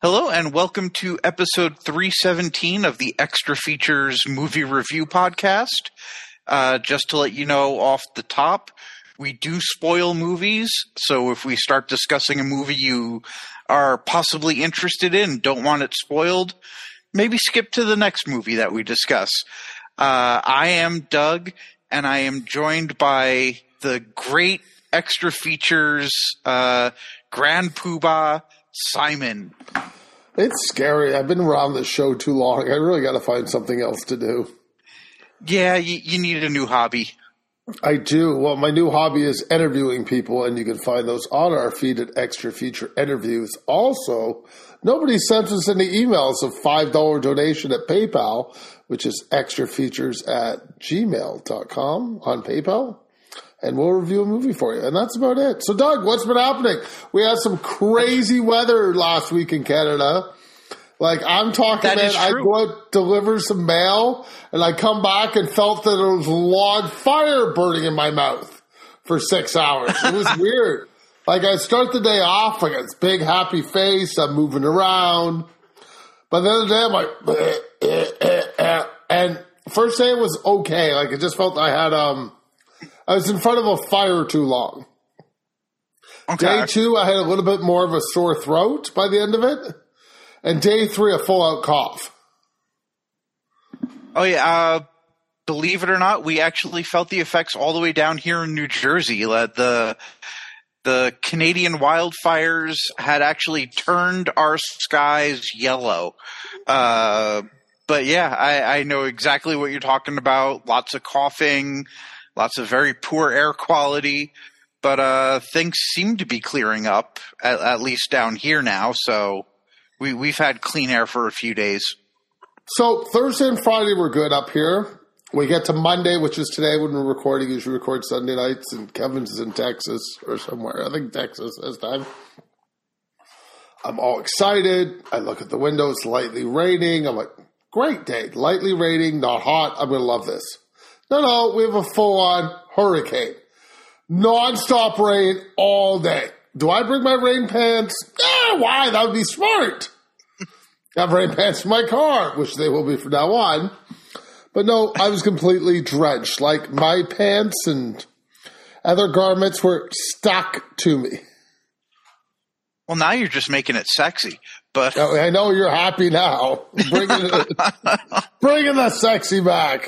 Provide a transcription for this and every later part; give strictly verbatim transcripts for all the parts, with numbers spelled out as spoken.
Hello and welcome to episode three seventeen of the Extra Features Movie Review Podcast. Uh, just to let you know off the top, we do spoil movies, so if we start discussing a movie you are possibly interested in and don't want it spoiled, maybe skip to the next movie that we discuss. Uh, I am Doug, and I am joined by the great Extra Features uh, Grand Poobah, Simon. It's scary. I've been around this show too long. I really got to find something else to do. Yeah, you, you need a new hobby. I do. Well, my new hobby is interviewing people, and you can find those on our feed at Extra Feature Interviews. Also, nobody sent us any emails of five dollars donation at PayPal, which is extrafeatures at gmail dot com on PayPal. And we'll review a movie for you. And that's about it. So, Doug, what's been happening? We had some crazy weather last week in Canada. Like, I'm talking, that man, I go out, deliver some mail, and I come back and felt that there was a log fire burning in my mouth for six hours. It was weird. Like, I start the day off, I got this big, happy face, I'm moving around. But the other day, I'm like, eh, eh, eh, eh. And first day it was okay. Like, it just felt I had, um... I was in front of a fire too long. Okay. Day two, I had a little bit more of a sore throat by the end of it. And day three, a full-out cough. Oh, yeah. Uh, believe it or not, we actually felt the effects all the way down here in New Jersey. Uh, the, the Canadian wildfires had actually turned our skies yellow. Uh, but, yeah, I, I know exactly what you're talking about. Lots of coughing. Lots of very poor air quality, but uh, things seem to be clearing up, at, at least down here now. So we, we've had clean air for a few days. So Thursday and Friday were good up here. We get to Monday, which is today when we're recording. Usually record Sunday nights, and Kevin's is in Texas or somewhere. I think Texas this time. I'm all excited. I look at the window. It's lightly raining. I'm like, great day. Lightly raining, not hot. I'm going to love this. No, no, we have a full-on hurricane. Non-stop rain all day. Do I bring my rain pants? Eh, why? That would be smart. I have rain pants in my car, which they will be from now on. But no, I was completely drenched. Like, my pants and other garments were stuck to me. Well, now you're just making it sexy. But oh, I know you're happy now. Bringing, bringing the sexy back.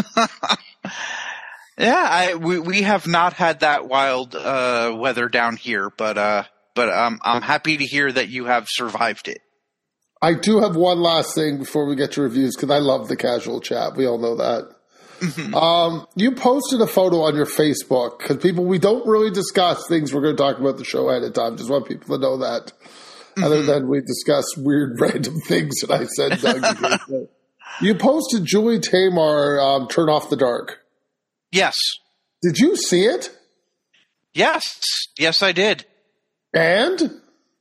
Yeah, I we we have not had that wild uh, weather down here, but uh, but um, I'm happy to hear that you have survived it. I do have one last thing before we get to reviews, because I love the casual chat. We all know that. Mm-hmm. Um, you posted a photo on your Facebook, because people, we don't really discuss things we're going to talk about the show ahead of time. Just want people to know that. Mm-hmm. Other than we discuss weird random things that I said, Doug. You posted Julie Taymor, um, Turn Off the Dark. Yes. Did you see it? Yes. Yes, I did. And?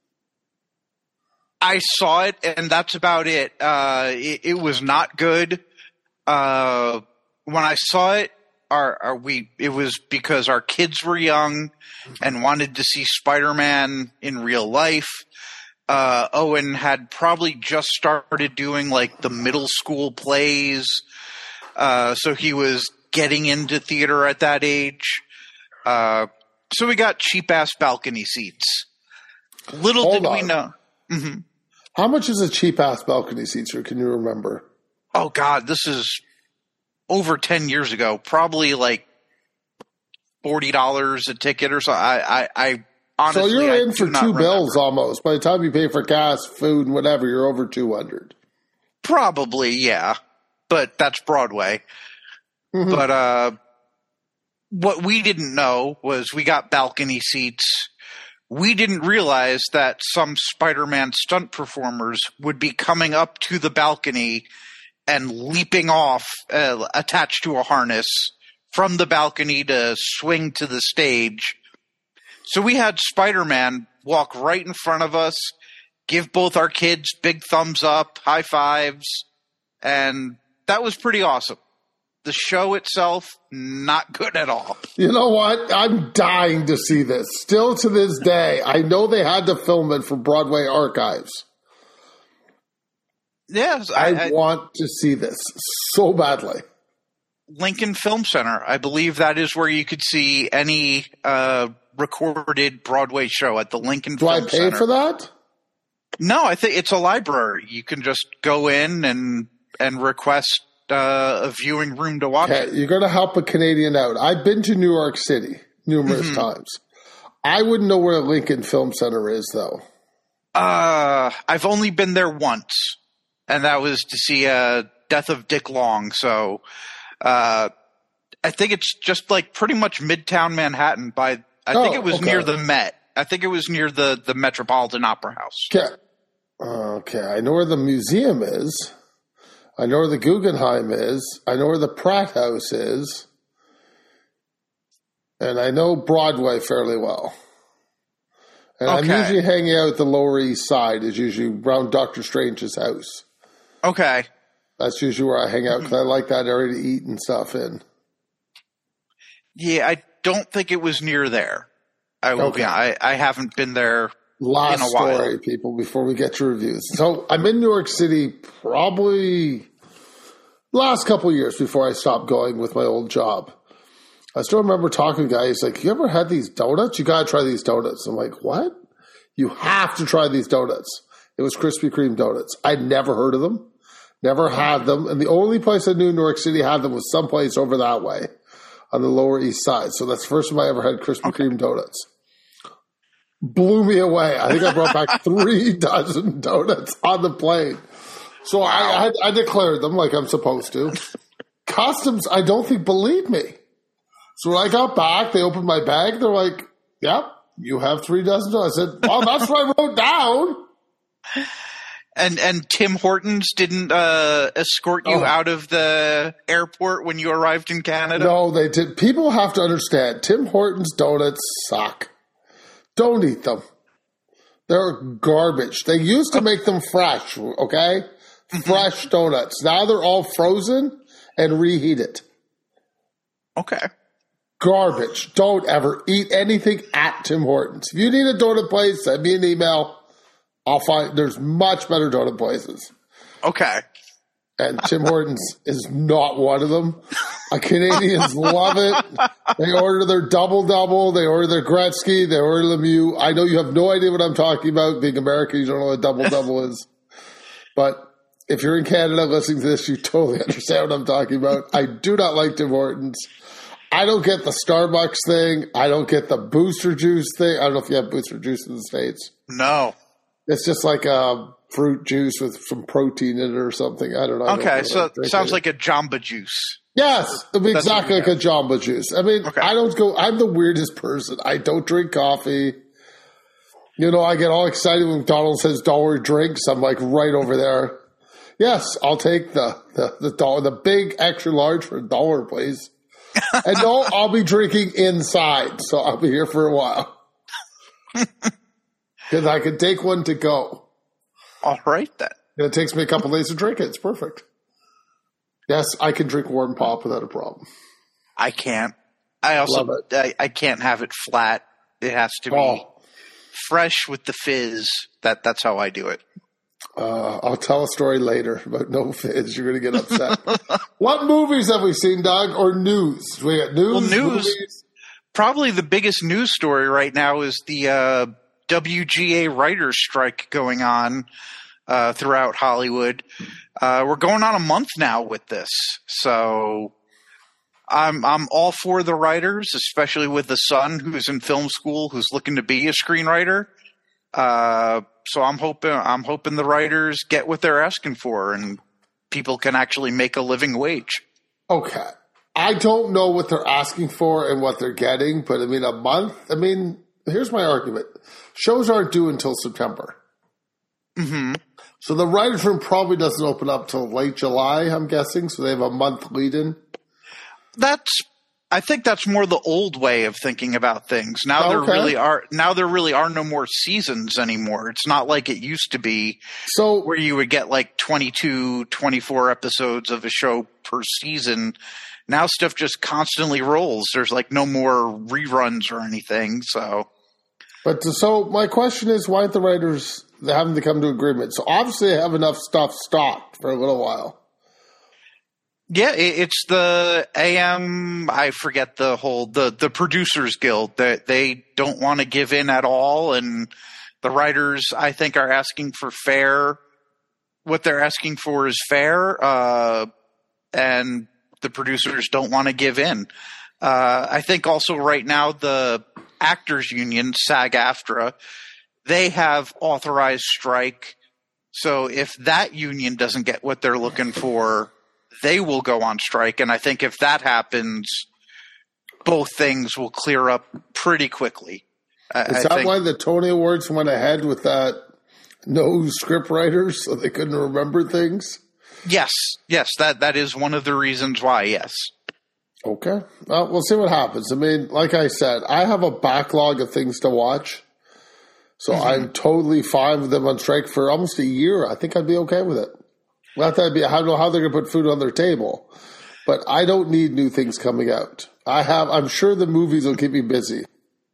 I saw it, and that's about it. Uh, it, it was not good. Uh, when I saw it, our, our, we it was because our kids were young and wanted to see Spider-Man in real life. Uh, Owen had probably just started doing like the middle school plays. Uh, so he was getting into theater at that age. Uh, so we got cheap ass balcony seats. Little Hold did on. we know. Mm-hmm. How much is a cheap ass balcony seat, sir? Can you remember? Oh God, this is over ten years ago. Probably like forty dollars a ticket or so. I, I, I honestly, so you're I in for two remember. bills almost. By the time you pay for gas, food, and whatever, you're over two hundred. Probably, yeah. But that's Broadway. Mm-hmm. But uh, what we didn't know was we got balcony seats. We didn't realize that some Spider-Man stunt performers would be coming up to the balcony and leaping off, uh, attached to a harness from the balcony to swing to the stage. So we had Spider-Man walk right in front of us, give both our kids big thumbs up, high fives, and that was pretty awesome. The show itself, not good at all. You know what? I'm dying to see this. Still to this day, I know they had to film it for Broadway Archives. Yes, I, I, I want to see this so badly. Lincoln Film Center. I believe that is where you could see any uh, recorded Broadway show at the Lincoln Do Film I pay Center. for that? No, I think it's a library. You can just go in and and request uh, a viewing room to watch Okay, it. you're going to help a Canadian out. I've been to New York City numerous Mm-hmm. times. I wouldn't know where the Lincoln Film Center is, though. Uh, I've only been there once, and that was to see uh, Death of Dick Long. So uh, I think it's just like pretty much Midtown Manhattan. By I think Oh, it was okay. near the Met. I think it was near the, the Metropolitan Opera House. Okay. Okay, I know where the museum is. I know where the Guggenheim is. I know where the Pratt House is. And I know Broadway fairly well. And I'm Okay. usually hanging out at the Lower East Side, is usually around Doctor Strange's house. Okay. That's usually where I hang out because I like that area to eat and stuff in. Yeah, I don't think it was near there. I will Okay. be. I, I haven't been there. Last In a while. story, people, before we get to reviews. So I'm in New York City probably last couple of years before I stopped going with my old job. I still remember talking to a guy. He's like, you ever had these donuts? You got to try these donuts. I'm like, what? You have to try these donuts. It was Krispy Kreme donuts. I'd never heard of them, never had them. And the only place I knew in New York City had them was someplace over that way on the Lower East Side. So that's the first time I ever had Krispy Kreme donuts. Blew me away. I think I brought back three dozen donuts on the plane. So I, I, I declared them like I'm supposed to. Customs, I don't think, believed me. So when I got back, they opened my bag. They're like, yep, you have three dozen donuts. I said, well, that's what I wrote down. And and Tim Hortons didn't uh, escort you Oh. out of the airport when you arrived in Canada? No, they did. People have to understand, Tim Hortons donuts suck. Don't eat them. They're garbage. They used to make them fresh, okay? Fresh donuts. Now they're all frozen and reheated. Okay. Garbage. Don't ever eat anything at Tim Hortons. If you need a donut place, send me an email. I'll find, there's much better donut places. Okay. And Tim Hortons is not one of them. Uh, Canadians love it. They order their double-double. They order their Gretzky. They order Lemieux. I know you have no idea what I'm talking about. Being American, you don't know what a double-double is. But if you're in Canada listening to this, you totally understand what I'm talking about. I do not like Tim Hortons. I don't get the Starbucks thing. I don't get the Booster Juice thing. I don't know if you have Booster Juice in the States. No. It's just like a fruit juice with some protein in it or something. I don't know. I don't Okay, know so what I'm it sounds drinking. like a Jamba Juice. Yes, it'd be That's exactly what like we a Jamba Juice. I mean, Okay. I don't go, I'm the weirdest person. I don't drink coffee. You know, I get all excited when McDonald's says dollar drinks. I'm like right over there. Yes, I'll take the, the, the dollar, the big extra large for a dollar, please. And no, I'll be drinking inside, so I'll be here for a while. Because I can take one to go. All right, then. And it takes me a couple days to drink it. It's perfect. Yes, I can drink warm pop without a problem. I can't. I also Love I, I can't have it flat. It has to be Oh, fresh with the fizz. That that's how I do it. uh, I'll tell a story later about no fizz. You're going to get upset. What movies have we seen, Doug? Or news? We got news. Well, news. Movies? Probably the biggest news story right now is the uh, W G A writers' strike going on uh, throughout Hollywood. Uh, we're going on a month now with this, so I'm I'm all for the writers, especially with the son who's in film school, who's looking to be a screenwriter. Uh, so I'm hoping I'm hoping the writers get what they're asking for, and people can actually make a living wage. Okay. I don't know what they're asking for and what they're getting, but I mean, a month. I mean, here's my argument: shows aren't due until September. Mm-hmm. So the writers' room probably doesn't open up till late July, I'm guessing. So they have a month lead in. That's I think that's more the old way of thinking about things. Now Okay. there really are now there really are no more seasons anymore. It's not like it used to be So where you would get like twenty-two, twenty-four episodes of a show per season. Now stuff just constantly rolls. There's like no more reruns or anything. So But so my question is, why aren't the writers they're having to come to agreement. So obviously they have enough stuff stocked for a little while. Yeah, it's the A M, I forget the whole, the, the Producers Guild, that they, they don't want to give in at all, and the writers, I think, are asking for fair, what they're asking for is fair, uh, and the producers don't want to give in. Uh, I think also right now the Actors Union, SAG-AFTRA, they have authorized strike, so if that union doesn't get what they're looking for, they will go on strike, and I think if that happens, both things will clear up pretty quickly. I, Is I that think, why the Tony Awards went ahead with that no script writers so they couldn't remember things? Yes, yes, that, that is one of the reasons why, yes. Okay. Well, we'll see what happens. I mean, like I said, I have a backlog of things to watch, so mm-hmm. I'm totally fine with them on strike for almost a year. I think I'd be okay with it. Not that I'd be, I don't know how they're going to put food on their table, but I don't need new things coming out. I have, I'm sure the movies will keep me busy.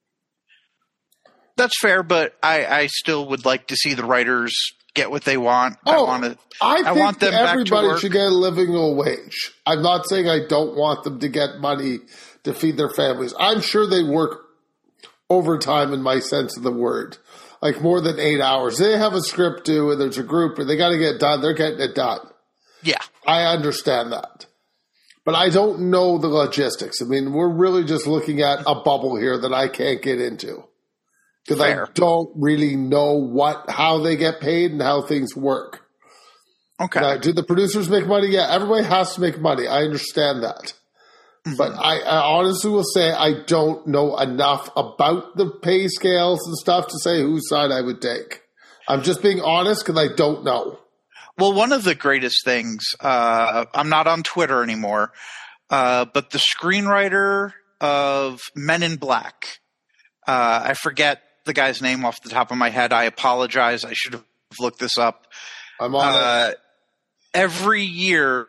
That's fair, but I, I still would like to see the writers get what they want. Oh, I want to. I, I think want them everybody back to work. should get a living wage. I'm not saying I don't want them to get money to feed their families. I'm sure they work overtime in my sense of the word, like more than eight hours. They have a script due, and there's a group, and they got to get it done. They're getting it done. Yeah, I understand that. But I don't know the logistics. I mean, we're really just looking at a bubble here that I can't get into. Because I don't really know what how they get paid and how things work. Okay. Now, do the producers make money? Yeah, everybody has to make money. I understand that. Mm-hmm. But I, I honestly will say I don't know enough about the pay scales and stuff to say whose side I would take. I'm just being honest because I don't know. Well, one of the greatest things, uh, I'm not on Twitter anymore, uh, but the screenwriter of Men in Black, uh, I forget the guy's name off the top of my head. I apologize. I should have looked this up. I'm on uh, it. Every year,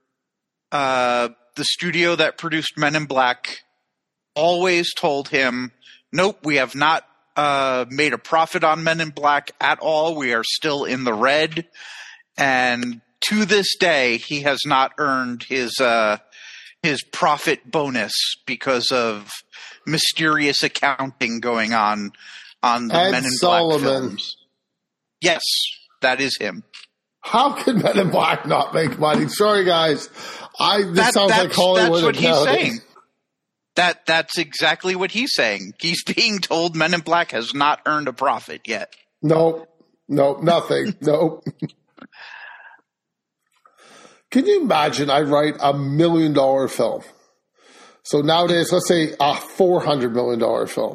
uh, the studio that produced Men in Black always told him, nope, we have not uh, made a profit on Men in Black at all. We are still in the red. And to this day, he has not earned his uh, his profit bonus because of mysterious accounting going on on the Ed Men in Solomon. Black films. Yes, that is him. How can Men in Black not make money? Sorry, guys. I this That- sounds that's, like Hollywood. that's what he's accounting. saying. That that's exactly what he's saying. He's being told Men in Black has not earned a profit yet. Nope. Nope. Nothing. Nope. Can you imagine I write a million dollar film? So nowadays, let's say a four hundred million dollar film.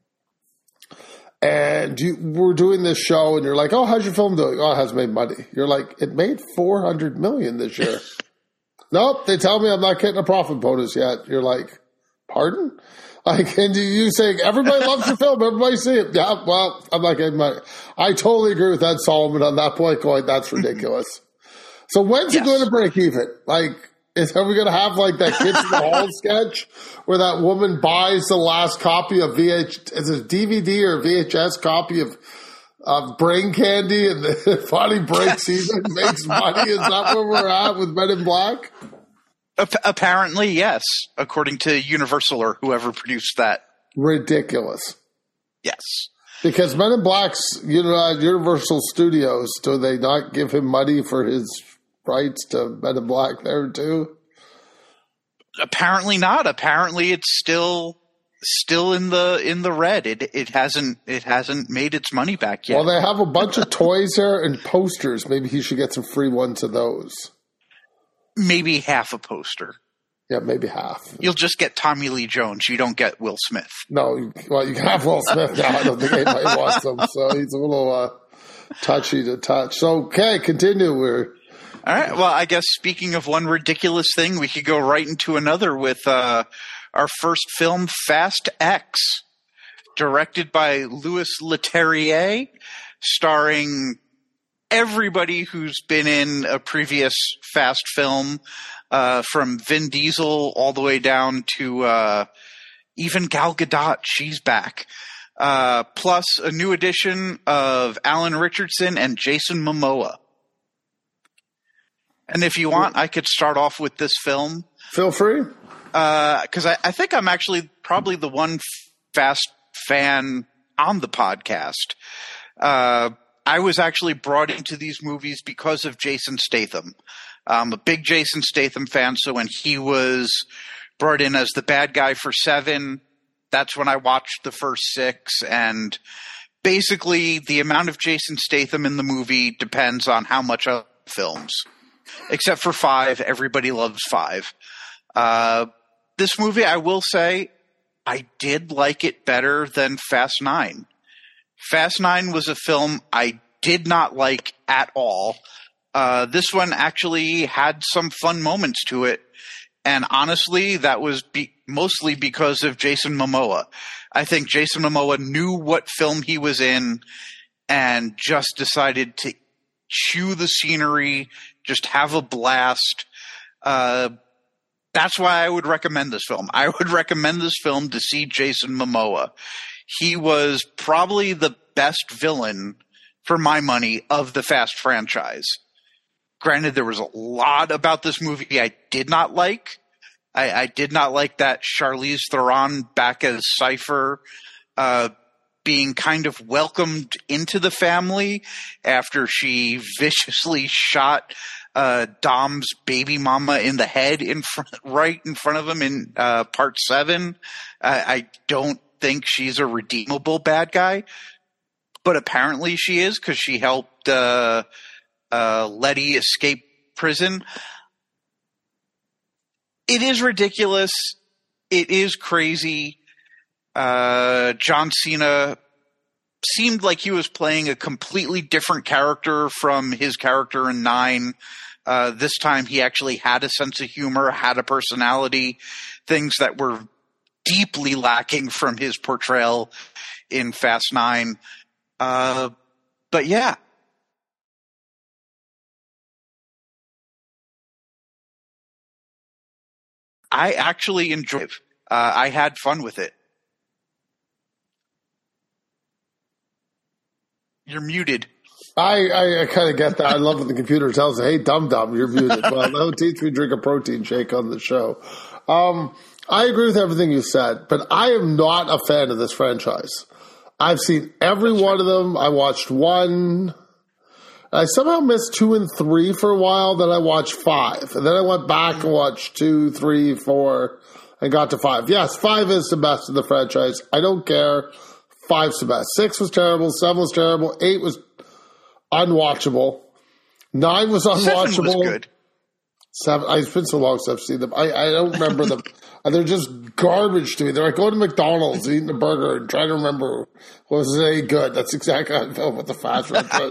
And you, we're doing this show and you're like, oh, how's your film doing? Oh, it hasn't made money. You're like, it made four hundred million this year. Nope. They tell me I'm not getting a profit bonus yet. You're like, pardon? Like, and you, you saying, everybody loves your film. Everybody see it. Yeah, well, I'm not getting money. I totally agree with Ed Solomon on that point, going, that's ridiculous. So when's Yes. it going to break even? Like, is, are we going to have like that Kids in the Hall sketch where that woman buys the last copy of V H, is it a D V D or V H S copy of, of Brain Candy and the finally breaks even, makes money? Is that where we're at with Men in Black? Ap- apparently, yes, according to Universal or whoever produced that. Ridiculous. Yes. Because Men in Black's, you know, Universal Studios, do they not give him money for his rights to Men in Black there too? Apparently not. Apparently it's still still in the in the red. It it hasn't it hasn't made its money back yet. Well, they have a bunch of toys there and posters. Maybe he should get some free ones of those. Maybe half a poster. Yeah, maybe half. You'll just get Tommy Lee Jones. You don't get Will Smith. No, you- well, you can have Will Smith now. I don't think anybody wants him, so he's a little uh, touchy to touch. So, okay, continue. We're All right. Well, I guess speaking of one ridiculous thing, we could go right into another with uh, our first film, Fast X, directed by Louis Leterrier, starring everybody who's been in a previous Fast film, uh, from Vin Diesel all the way down to uh, even Gal Gadot. She's back. uh, plus a new edition of Alan Richardson and Jason Momoa. And if you want, I could start off with this film. Feel free. Because uh, I, I think I'm actually probably the one Fast fan on the podcast. Uh, I was actually brought into these movies because of Jason Statham. I'm a big Jason Statham fan, so when he was brought in as the bad guy for Seven, that's when I watched the first six. And basically, the amount of Jason Statham in the movie depends on how much I love films. Except for Five, everybody loves Five. Uh, this movie, I will say, I did like it better than Fast Nine. Fast Nine was a film I did not like at all. Uh, this one actually had some fun moments to it. And honestly, that was be- mostly because of Jason Momoa. I think Jason Momoa knew what film he was in and just decided to chew the scenery, just have a blast. Uh, that's why I would recommend this film. I would recommend this film to see Jason Momoa. He was probably the best villain, for my money, of the Fast franchise. Granted, there was a lot about this movie I did not like. I, I did not like that Charlize Theron back as Cypher uh, being kind of welcomed into the family after she viciously shot uh, Dom's baby mama in the head in front, right in front of him in uh, part seven. I, I don't think she's a redeemable bad guy, but apparently she is because she helped uh, uh, Letty escape prison. It is ridiculous. It is crazy. Uh, John Cena seemed like he was playing a completely different character from his character in Nine. Uh, this time he actually had a sense of humor, had a personality, things that were deeply lacking from his portrayal in Fast Nine. Uh, but yeah. I actually enjoyed it. Uh, I had fun with it. You're muted. I, I, I kind of get that. I love when the computer tells me, hey, dum-dum, you're muted. Well, no, teach me drink a protein shake on the show. Um, I agree with everything you said, but I am not a fan of this franchise. I've seen every That's one right. of them. I watched one. I somehow missed two and three for a while. Then I watched five. And then I went back and watched two, three, four, and got to five. Yes, five is the best of the franchise. I don't care. Five's the best. Six was terrible. Seven was terrible. Eight was unwatchable. Nine was unwatchable. Seven was good. Seven. It's been so long since I've seen them. I, I don't remember them. And they're just garbage to me. They're like going to McDonald's, eating a burger, and trying to remember was any good. That's exactly how I felt with the fast food.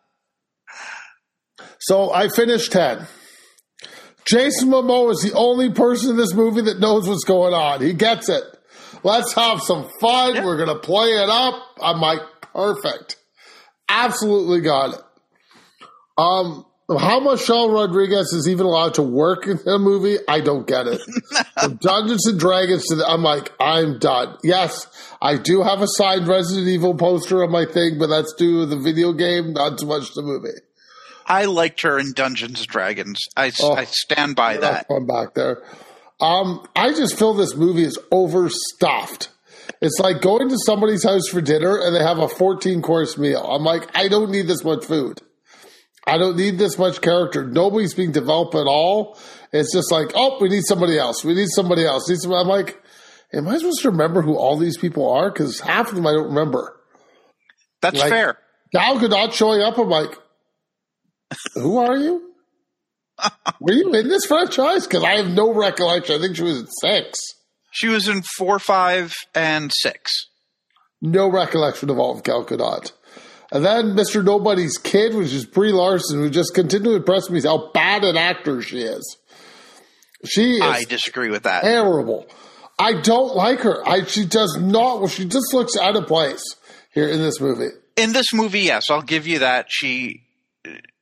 So I finished ten. Jason Momoa is the only person in this movie that knows what's going on. He gets it. Let's have some fun. Yeah. We're going to play it up. I'm like, perfect. Absolutely got it. Um, how Michelle Rodriguez is even allowed to work in a movie, I don't get it. From Dungeons and Dragons to the, I'm like, I'm done. Yes, I do have a signed Resident Evil poster on my thing, but that's due to the video game, not so much the movie. I liked her in Dungeons and Dragons. I, oh, I stand by that. I'm back there. Um, I just feel this movie is overstuffed. It's like going to somebody's house for dinner and they have a fourteen-course meal. I'm like, I don't need this much food. I don't need this much character. Nobody's being developed at all. It's just like, oh, we need somebody else. We need somebody else. Need somebody. I'm like, am I supposed to remember who all these people are? Because half of them I don't remember. That's like, fair. Gal Gadot showing up, I'm like, who are you? Were you in this franchise? Because I have no recollection. I think she was in six. She was in four, five, and six. No recollection of all of Gal Gadot. And then Mister Nobody's Kid, which is Brie Larson, who just continued to impress me how bad an actor she is. She is I disagree with that. Terrible. I don't like her. I she does not. Well, she just looks out of place here in this movie. In this movie, yes, I'll give you that. She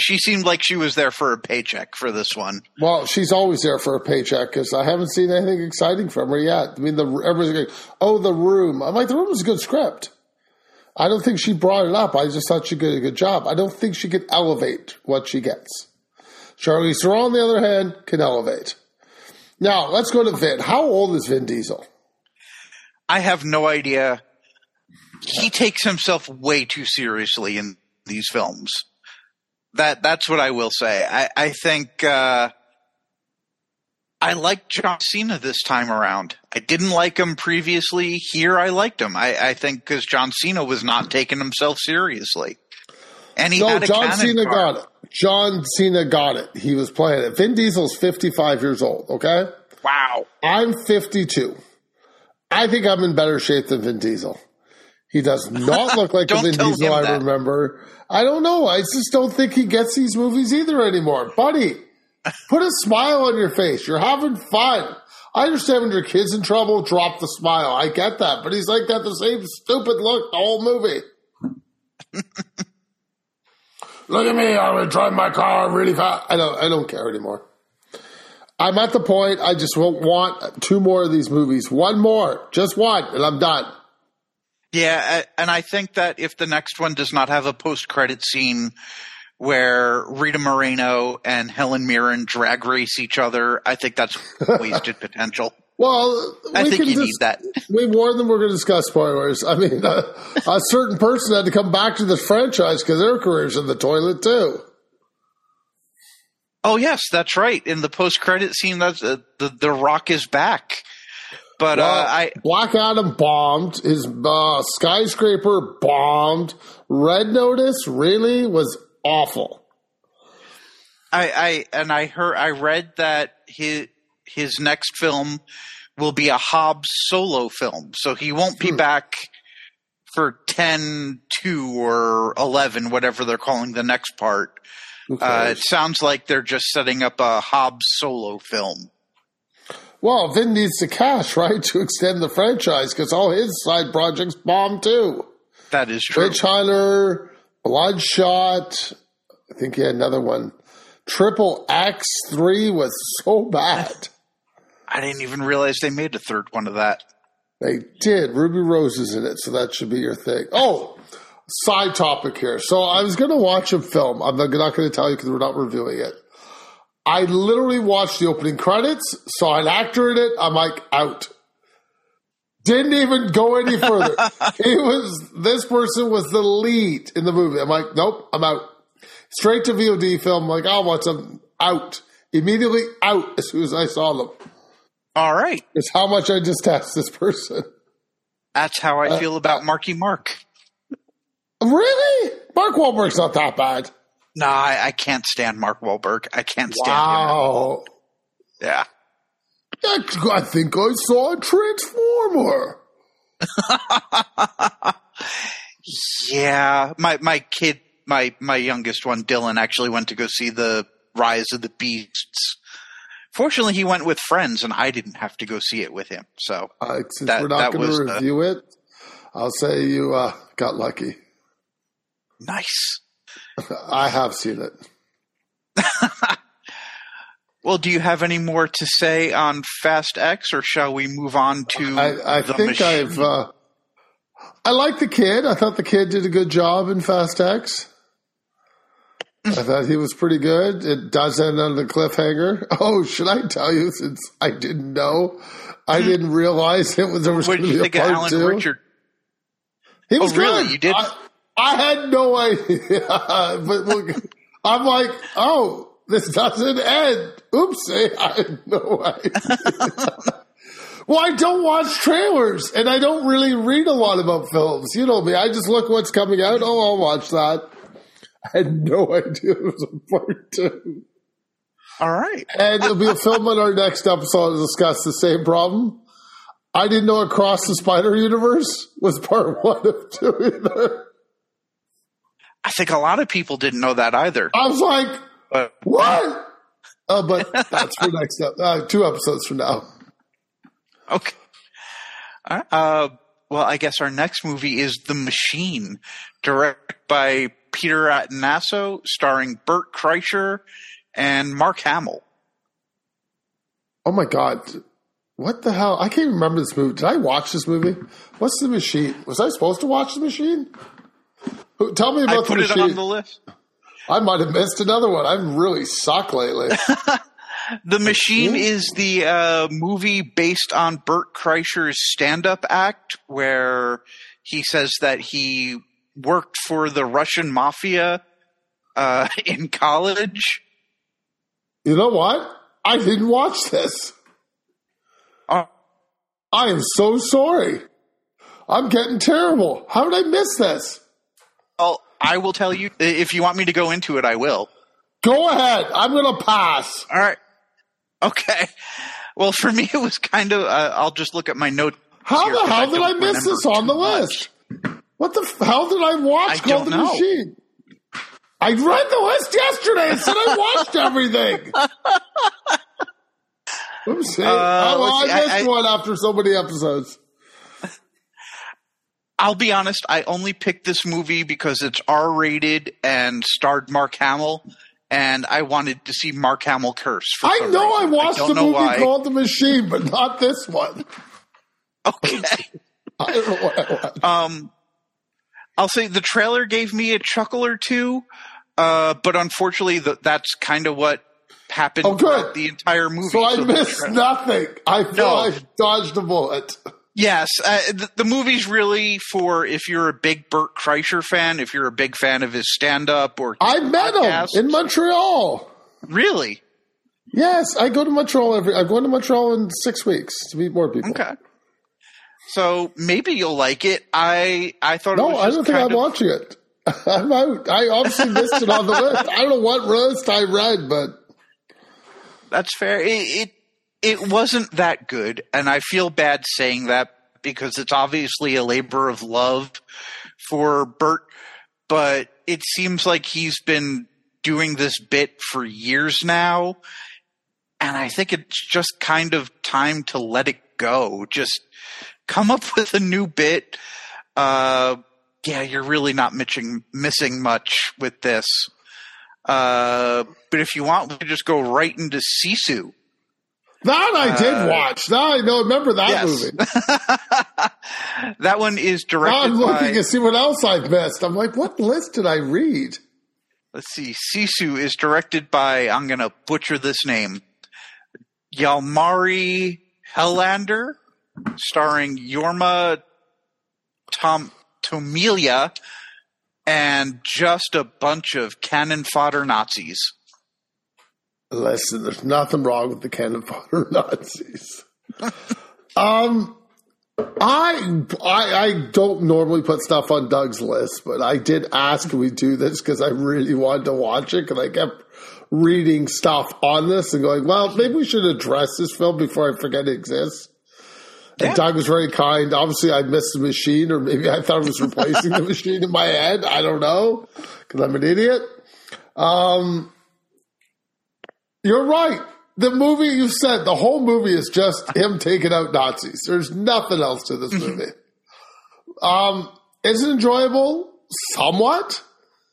she seemed like she was there for a paycheck for this one. Well, she's always there for a paycheck because I haven't seen anything exciting from her yet. I mean, the everybody's going, oh, The Room. I'm like, The Room was a good script. I don't think she brought it up. I just thought she did a good job. I don't think she could elevate what she gets. Charlize Theron, on the other hand, can elevate. Now, let's go to Vin. How old is Vin Diesel? I have no idea. He takes himself way too seriously in these films. That That's what I will say. I, I think uh, I liked John Cena this time around. I didn't like him previously. Here I liked him. I, I think because John Cena was not taking himself seriously. And he no, had a John cannon Cena car. got it. John Cena got it. He was playing it. Vin Diesel's fifty-five years old, okay? Wow. I'm fifty-two. I think I'm in better shape than Vin Diesel. He does not look like the Don't Vin tell Diesel him I that. remember. I don't know. I just don't think he gets these movies either anymore. Buddy, put a smile on your face. You're having fun. I understand when your kid's in trouble, drop the smile. I get that. But he's like got the same stupid look the whole movie. Look at me. I'm going to drive my car really fast. I don't, I don't care anymore. I'm at the point I just won't want two more of these movies. One more. Just one. And I'm done. Yeah, and I think that if the next one does not have a post-credit scene where Rita Moreno and Helen Mirren drag race each other, I think that's wasted potential. Well, I we think can you dis- need that. We warned them we're going to discuss spoilers. I mean, uh, a certain person had to come back to this franchise because their career's in the toilet, too. Oh, yes, that's right. In the post-credit scene, that's, uh, the, the Rock is back. But Well, uh, I Black Adam bombed. His uh, Skyscraper bombed. Red Notice really was awful. I, I and I heard I read that his his next film will be a Hobbs solo film, so he won't be Hmm. back for ten, two, or eleven, whatever they're calling the next part. Okay. Uh, it sounds like they're just setting up a Hobbs solo film. Well, Vin needs the cash, right, to extend the franchise because all his side projects bombed too. That is true. Witch Hunter, Bloodshot. I think he had another one. Triple X three was so bad. I didn't even realize they made a third one of that. They did. Ruby Rose is in it, so that should be your thing. Oh, side topic here. So I was going to watch a film. I'm not going to tell you because we're not reviewing it. I literally watched the opening credits, saw an actor in it. I'm like, out. Didn't even go any further. He was, this person was the lead in the movie. I'm like, nope, I'm out. Straight to V O D film. I'm like, I'll watch them. Out. Immediately out as soon as I saw them. All right. It's how much I detest this person. That's how I Uh, feel about Marky Mark. Really? Mark Wahlberg's not that bad. No, I, I can't stand Mark Wahlberg. I can't stand Wow. him. Yeah. I, I think I saw a Transformer. Yeah. My my kid, my my youngest one, Dylan, actually went to go see the Rise of the Beasts. Fortunately, he went with friends, and I didn't have to go see it with him. So Uh, since That- we're not that going was to the- review it, I'll say you uh, got lucky. nice. I have seen it. Well, do you have any more to say on Fast X, or shall we move on to I, I the think machine? I've. Uh, I like the kid. I thought the kid did a good job in Fast X. I thought he was pretty good. It does end on the cliffhanger. Oh, should I tell you? Since I didn't know, I didn't realize it was there was What going did to you be a think of part Alan two. Richard? He was Oh, really? good. You did? I, I had no idea. But look, I'm like, oh, this doesn't end. Oopsie. I had no idea. Well, I don't watch trailers, and I don't really read a lot about films. You know me. I just look what's coming out. Oh, I'll watch that. I had no idea it was a part two. All right. And it'll be a film on our next episode to discuss the same problem. I didn't know Across the Spider-Universe was part one of two either. I think a lot of people didn't know that either. I was like, But what? Uh, but that's for next ep- uh, two episodes from now. okay. Uh, well, I guess our next movie is The Machine, directed by Peter Atanasso, starring Bert Kreischer and Mark Hamill. Oh my God. What the hell? I can't remember this movie. Did I watch this movie? What's The Machine? Was I supposed to watch The Machine? Who- Tell me about I put The it Machine. on the list. I might have missed another one. I've really sucked lately. The Machine is the uh, movie based on Bert Kreischer's stand-up act, where he says that he worked for the Russian mafia uh, in college. You know what? I didn't watch this. Uh, I am so sorry. I'm getting terrible. How did I miss this? well, I will tell you. If you want me to go into it, I will. Go ahead. I'm going to pass. All right. Okay. Well, for me, it was kind of. Uh, I'll just look at my notes. How here, the 'cause hell did I don't miss this remember on the too much. list? What the f- hell did I watch I called don't The know. Machine? I read the list yesterday and said I watched everything. Oops. Uh, oh, well, I let's see, missed I- I- one after so many episodes. I'll be honest. I only picked this movie because it's R-rated and starred Mark Hamill, and I wanted to see Mark Hamill curse. For I some know I reason. watched don't a know movie why. called The Machine, but not this one. Okay. I don't know what I watched. Um, I'll say the trailer gave me a chuckle or two, uh, but unfortunately, the, that's kind of what happened Oh, good. throughout the entire movie. So I the missed tra- nothing. I feel No. I dodged a bullet. Yes, uh, the, the movie's really for if you're a big Bert Kreischer fan, if you're a big fan of his stand-up or I met him podcast. in Montreal. Really? Yes, I go to Montreal every. I'm going to Montreal in six weeks to meet more people. Okay. So maybe you'll like it. I I thought it No, was I just don't think kind I'm of, watching it. I'm out. I obviously missed it on the list. I don't know what list I read, but That's fair. It, it it wasn't that good, and I feel bad saying that because it's obviously a labor of love for Bert, but it seems like he's been doing this bit for years now, and I think it's just kind of time to let it go. Just come up with a new bit. Uh, yeah, you're really not missing missing much with this. Uh, but if you want, we could just go right into Sisu. that I did watch. That I know. Remember that Yes. movie? That one is Now directed I'm looking by, to see what else I've missed. I'm like, what list did I read? let's see, Sisu is directed by, I'm going to butcher this name, Yalmari Helander, starring Yorma Tom, Tomilia, and just a bunch of cannon fodder Nazis. Listen, there's nothing wrong with the cannon fodder Nazis. um, I, I I don't normally put stuff on Doug's list, but I did ask can we do this because I really wanted to watch it because I kept reading stuff on this and going, well, maybe we should address this film before I forget it exists. And Yeah. Doug was very kind. Obviously, I missed the machine, or maybe I thought it was replacing the machine in my head. I don't know because I'm an idiot. Um, you're right. The movie you said, the whole movie is just him taking out Nazis. There's nothing else to this movie. um, is it enjoyable? Somewhat.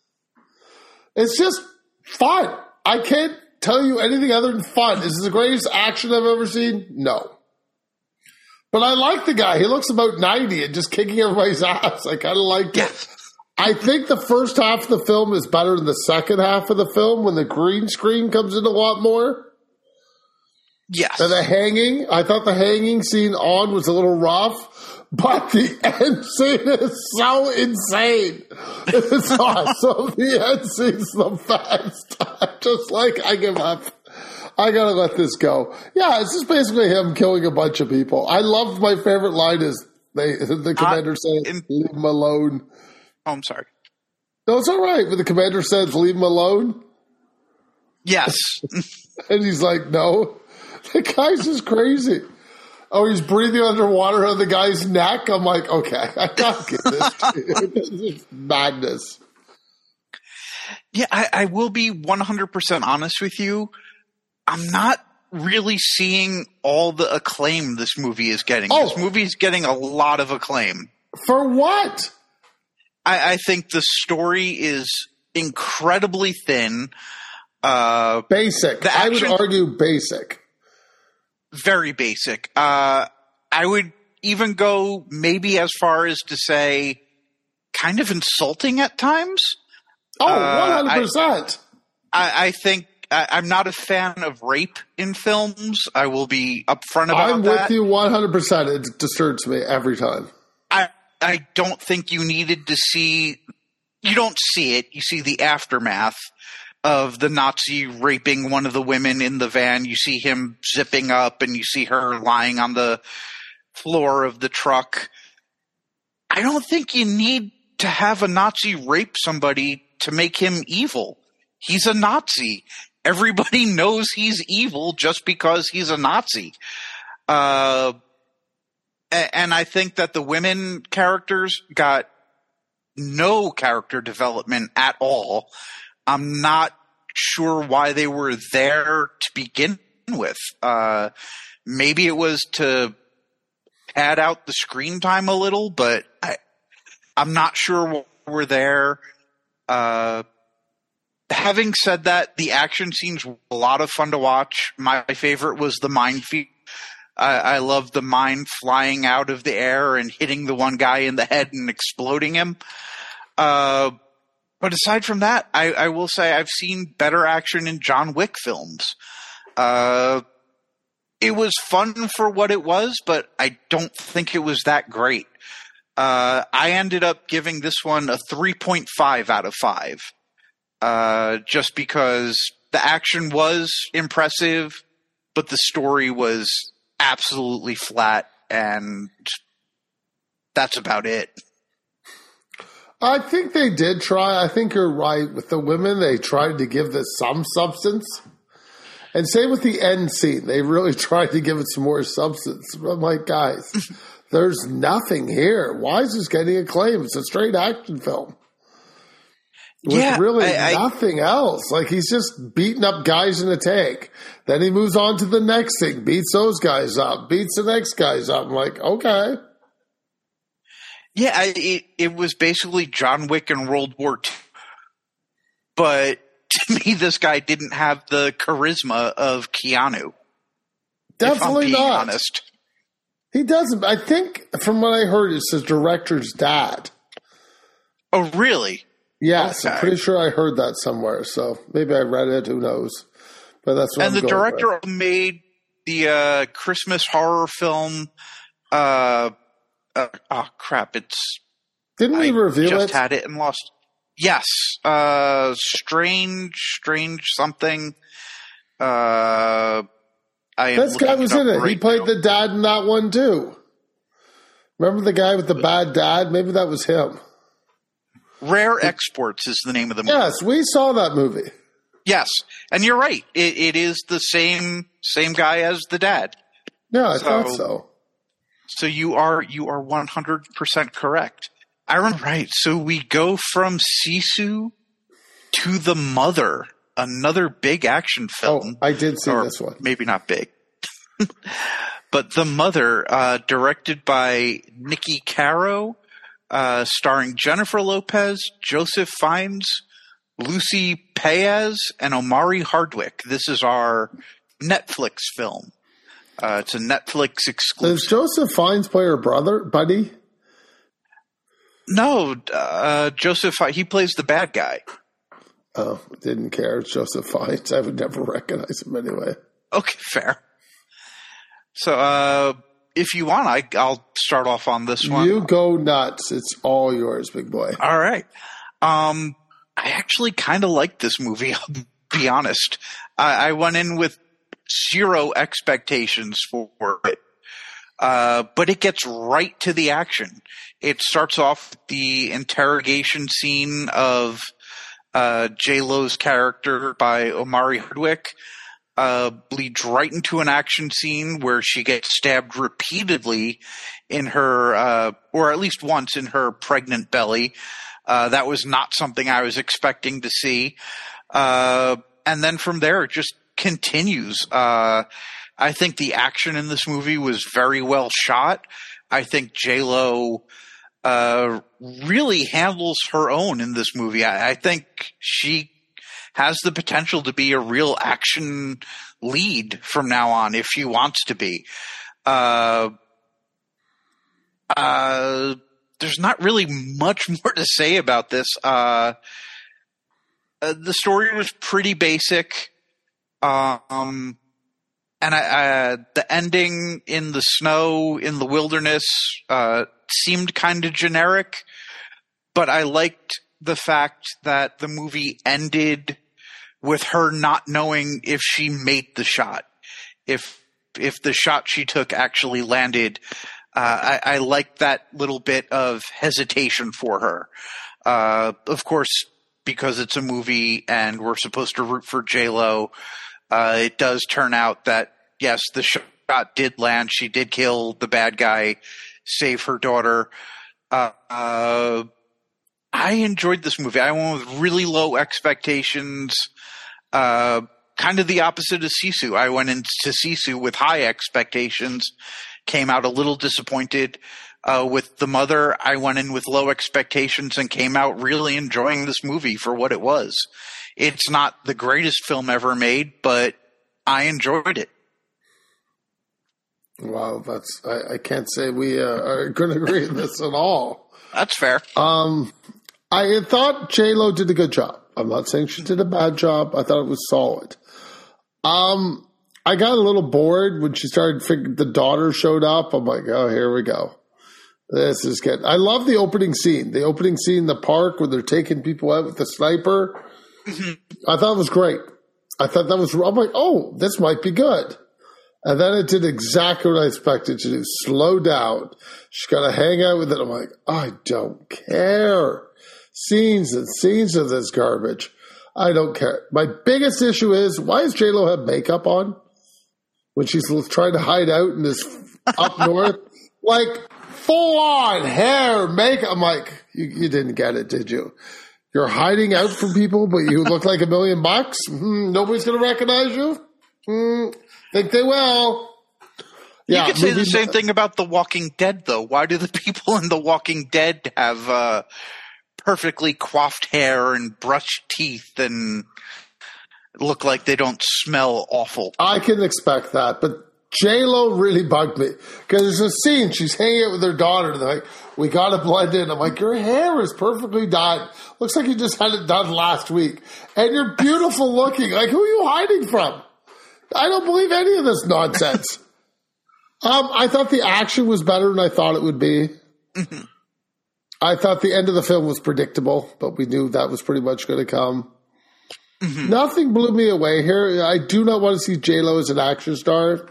It's just fun. I can't tell you anything other than fun. Is this the greatest action I've ever seen? No. But I like the guy. He looks about ninety and just kicking everybody's ass. I kind of like it. I think the first half of the film is better than the second half of the film when the green screen comes in a lot more. Yes. And the hanging, I thought the hanging scene on was a little rough, but the end scene is so insane. It's awesome. The end scene's the best. I'm just like, I give up. I gotta let this go. Yeah, it's just basically him killing a bunch of people. I love my favorite line is they the commander says, in- leave him alone. Oh, I'm sorry. No, it's all right. But the commander says, leave him alone. Yes. And he's like, no. The guy's just crazy. Oh, he's breathing underwater on the guy's neck. I'm like, okay, I gotta get this to you. This is madness. Yeah, I, I will be one hundred percent honest with you. I'm not really seeing all the acclaim this movie is getting. Oh. This movie is getting a lot of acclaim. For what? I, I think the story is incredibly thin. Uh, basic. I would argue basic. Very basic. Uh, I would even go maybe as far as to say kind of insulting at times. Oh, one hundred percent. I, I think I, I'm not a fan of rape in films. I will be upfront about I'm that. I'm with you one hundred percent. It disturbs me every time. I I don't think you needed to see – you don't see it. You see the aftermath of the Nazi raping one of the women in the van. You see him zipping up and you see her lying on the floor of the truck. I don't think you need to have a Nazi rape somebody to make him evil. He's a Nazi. Everybody knows he's evil just because he's a Nazi. Uh, and I think that the women characters got no character development at all. I'm not sure why they were there to begin with. Uh, maybe it was to pad out the screen time a little, but I, I'm not sure why we're there. Uh, having said that, the action scenes were a lot of fun to watch. My favorite was the minefield. I, I love the mine flying out of the air and hitting the one guy in the head and exploding him. Uh, but aside from that, I, I will say I've seen better action in John Wick films. Uh, it was fun for what it was, but I don't think it was that great. Uh, I ended up giving this one a three point five out of five. Uh, just because the action was impressive, but the story was absolutely flat, and that's about it. I think they did try. I think you're right. With the women, they tried to give this some substance. And same with the end scene. They really tried to give it some more substance. I'm like, guys, there's nothing here. Why is this getting acclaim? It's a straight action film. With yeah, really I, nothing I, else. Like, he's just beating up guys in a tank. Then he moves on to the next thing, beats those guys up, beats the next guys up. I'm like, okay. Yeah, I, it, it was basically John Wick in World War Two. But to me, this guy didn't have the charisma of Keanu. Definitely if I'm being not. Honest. He doesn't. I think, from what I heard, it's his director's dad. Oh, really? Yes, okay. I'm pretty sure I heard that somewhere. So maybe I read it. Who knows? But that's what and I'm the going director with. made the uh, Christmas horror film. Uh, uh, oh crap! It's didn't he I reveal just it? Had it and lost. Yes, uh, strange, strange something. Uh, I this guy was in it. Right he played now. the dad in that one too. Remember the guy with the bad dad? Maybe that was him. Rare Exports is the name of the movie. Yes, we saw that movie. Yes, and you're right. It, it is the same same guy as the dad. Yeah, I so, thought so. So you are you are one hundred percent correct. I remember right. So we go from Sisu to The Mother, another big action film. Oh, I did see or this one. Maybe not big. But The Mother, uh, directed by Nikki Caro, uh, starring Jennifer Lopez, Joseph Fiennes, Lucy Paez, and Omari Hardwick. This is our Netflix film. Uh, it's a Netflix exclusive. Does Joseph Fiennes play her brother, buddy? No, uh, Joseph, he plays the bad guy. Oh, didn't care. It's Joseph Fiennes. I would never recognize him anyway. Okay, fair. So, uh, if you want, I, I'll start off on this one. You go nuts. It's all yours, big boy. All right. Um, I actually kind of like this movie, I'll be honest. I, I went in with zero expectations for it. Uh, but it gets right to the action. It starts off with the interrogation scene of uh, J-Lo's character by Omari Hardwick. Uh, leads right into an action scene where she gets stabbed repeatedly in her, uh, or at least once in her pregnant belly. Uh, that was not something I was expecting to see. Uh, and then from there, it just continues. Uh, I think the action in this movie was very well shot. I think J-Lo uh, really handles her own in this movie. I, I think she has the potential to be a real action lead from now on if she wants to be. Uh, uh, there's not really much more to say about this. Uh, uh, the story was pretty basic. Um, and I, uh, the ending in the snow, in the wilderness, uh, seemed kind of generic, but I liked the fact that the movie ended with her not knowing if she made the shot, if if the shot she took actually landed. Uh, I, I liked that little bit of hesitation for her. Uh, of course, because it's a movie and we're supposed to root for J-Lo, uh, it does turn out that, yes, the shot did land. She did kill the bad guy, save her daughter. Uh, uh, I enjoyed this movie. I went with really low expectations. Uh, kind of the opposite of Sisu. I went into Sisu with high expectations, came out a little disappointed. Uh, with The Mother, I went in with low expectations and came out really enjoying this movie for what it was. It's not the greatest film ever made, but I enjoyed it. Wow, that's I, I can't say we uh, are going to agree on this at all. That's fair. Um, I thought J-Lo did a good job. I'm not saying she did a bad job. I thought it was solid. Um, I got a little bored when she started figuring the daughter showed up. I'm like, oh, here we go. This is good. I love the opening scene. The opening scene in the park where they're taking people out with the sniper. Mm-hmm. I thought it was great. I thought that was, I'm like, oh, this might be good. And then it did exactly what I expected to do. Slow down. She's got to hang out with it. I'm like, I don't care. Scenes and scenes of this garbage. I don't care. My biggest issue is, why does J-Lo have makeup on when she's trying to hide out in this up north? Like, full on hair, makeup. I'm like, you, you didn't get it, did you? You're hiding out from people, but you look like a million bucks? Mm, nobody's going to recognize you? Mm, think they will. Yeah, you could say the same thing about The Walking Dead, though. Why do the people in The Walking Dead have uh, perfectly coiffed hair and brushed teeth and look like they don't smell awful? I can expect that, but J-Lo really bugged me because there's a scene. She's hanging out with her daughter. And they're like, we got to blend in. I'm like, your hair is perfectly done. Looks like you just had it done last week. And you're beautiful looking. Like, who are you hiding from? I don't believe any of this nonsense. um, I thought the action was better than I thought it would be. Mm-hmm. I thought the end of the film was predictable, but we knew that was pretty much going to come. Mm-hmm. Nothing blew me away here. I do not want to see J-Lo as an action star.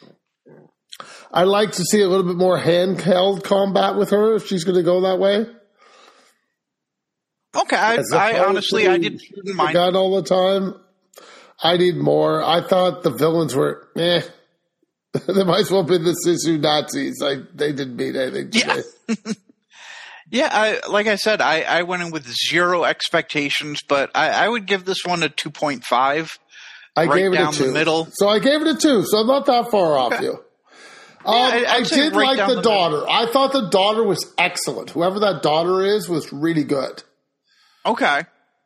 I'd like to see a little bit more handheld combat with her if she's going to go that way. Okay, I, I honestly I didn't mind gun all the time. I need more. I thought the villains were eh. They might as well be the Sisu Nazis. Like they didn't mean anything to yeah. me. yeah, I like I said, I, I went in with zero expectations, but I, I would give this one a two point five. I right gave it down a two. The middle. So I gave it a two. So I'm not that far okay. off you. Um, yeah, I, I did right like the, the daughter. Middle. I thought the daughter was excellent. Whoever that daughter is was really good. Okay.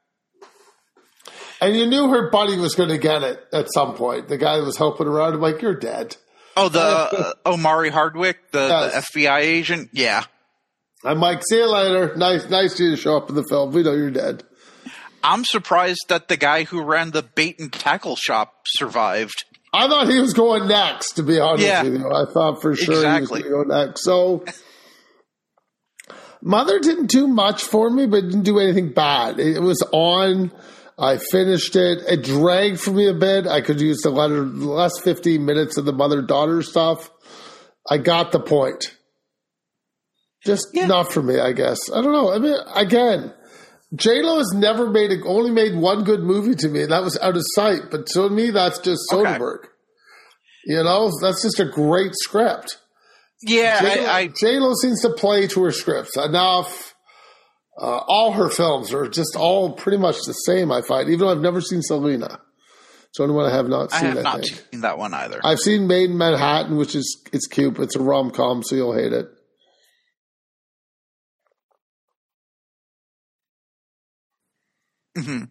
And you knew her buddy was going to get it at some point. The guy that was helping around, I'm like, you're dead. Oh, the uh, Omari Hardwick, the, yes. the F B I agent? Yeah. I'm like, see you later. Nice, nice to you to show up in the film. We know you're dead. I'm surprised that the guy who ran the bait and tackle shop survived. I thought he was going next, to be honest yeah, with you. I thought for sure exactly. he was going to go next. So, Mother didn't do much for me, but didn't do anything bad. It was on. I finished it. It dragged for me a bit. I could use the last fifteen minutes of the mother-daughter stuff. I got the point. Just yeah. not for me, I guess. I don't know. I mean, again, J-Lo has never made a, only made one good movie to me, and that was Out of Sight. But to me, that's just Soderbergh. Okay. You know, that's just a great script. Yeah, J-Lo, I, I, J-Lo seems to play to her scripts enough. Uh, all her films are just all pretty much the same, I find, even though I've never seen Selena. It's the only one I have not seen, I have I not think. seen that one either. I've seen Made in Manhattan, which is it's cute, but it's a rom-com, so you'll hate it. Mm-hmm.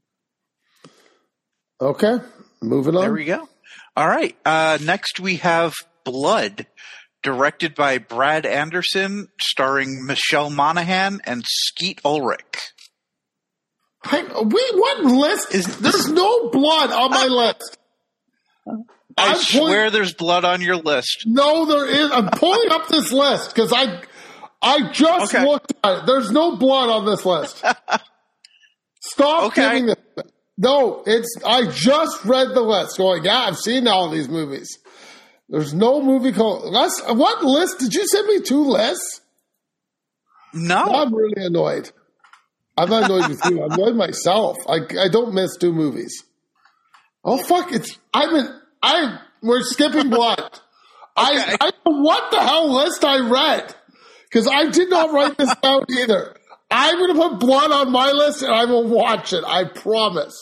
Okay, moving on. There we go. All right. Uh, next we have Blood, directed by Brad Anderson, starring Michelle Monaghan and Skeet Ulrich. Hey, we what list is? There's no blood on my list. I I'm swear pulling, there's blood on your list. No, there is. I'm pulling up this list because I, I just Okay. looked at it. There's no blood on this list. Stop Okay. giving it. No, it's. I just read the list. Going, yeah, I've seen all these movies. There's no movie called. Les, what list did you send me? Two lists? No. I'm really annoyed. I'm not annoyed with you. I'm annoyed myself. I I don't miss two movies. Oh fuck! It's I'm in. I we're skipping blood. Okay. I I don't know what the hell list I read because I did not write this down either. I'm going to put blood on my list and I will watch it. I promise.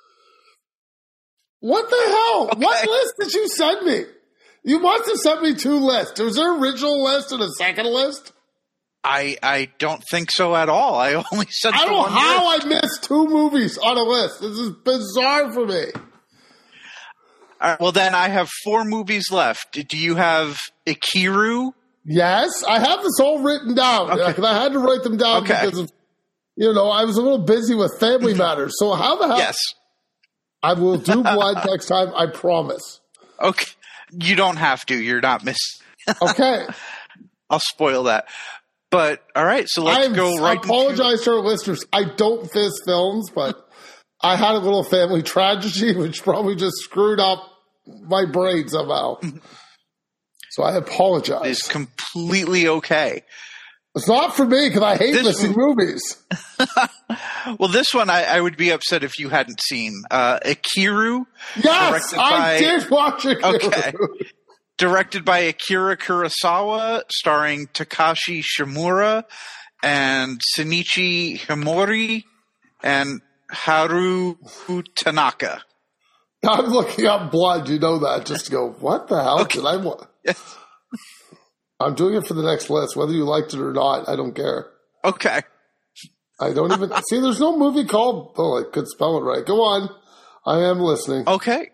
What the hell? Okay. What list did you send me? You must have sent me two lists. Was there an original list and a second list? I I don't think so at all. I only said I the don't know one how list. I missed two movies on a list. This is bizarre for me. All right, well, then I have four movies left. Do you have Ikiru? Yes, I have this all written down Okay. because I had to write them down Okay. because of, you know, I was a little busy with family matters. So how the hell? Yes. I will do blood next time. I promise. Okay. You don't have to. You're not missing. Okay. I'll spoil that. But all right, so let's I'm, go right. I apologize to our listeners. I don't miss films, but I had a little family tragedy, which probably just screwed up my brain somehow. So I apologize. Into, is completely okay. It's not for me because I hate This missing movies. Well, this one I, I would be upset if you hadn't seen. Uh, Ikiru. Yes, directed I by- did watch it. Okay. Directed by Akira Kurosawa, starring Takashi Shimura and Shinichi Himori and Haru Tanaka. I'm looking up blood. You know that. Just to go, what the hell Okay. did I want? Yes. I'm doing it for the next list. Whether you liked it or not, I don't care. Okay. I don't even see. There's no movie called. Oh, I could spell it right. Go on. I am listening. Okay.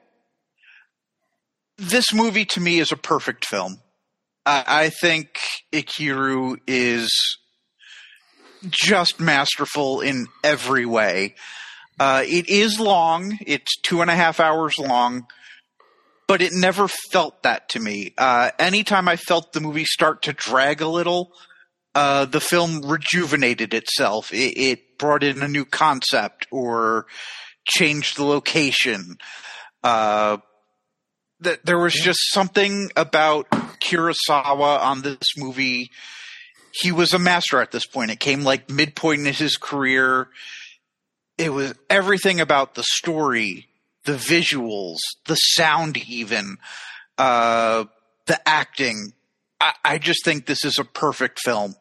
This movie to me is a perfect film. I, I think Ikiru is just masterful in every way. Uh, it is long. It's two and a half hours long, but it never felt that to me. Uh, anytime I felt the movie start to drag a little, uh, the film rejuvenated itself. It, it brought in a new concept or changed the location. Uh, th- there was just something about Kurosawa on this movie. He was a master at this point. It came like midpoint in his career. It was everything about the story, the visuals, the sound even, uh, the acting. I, I just think this is a perfect film.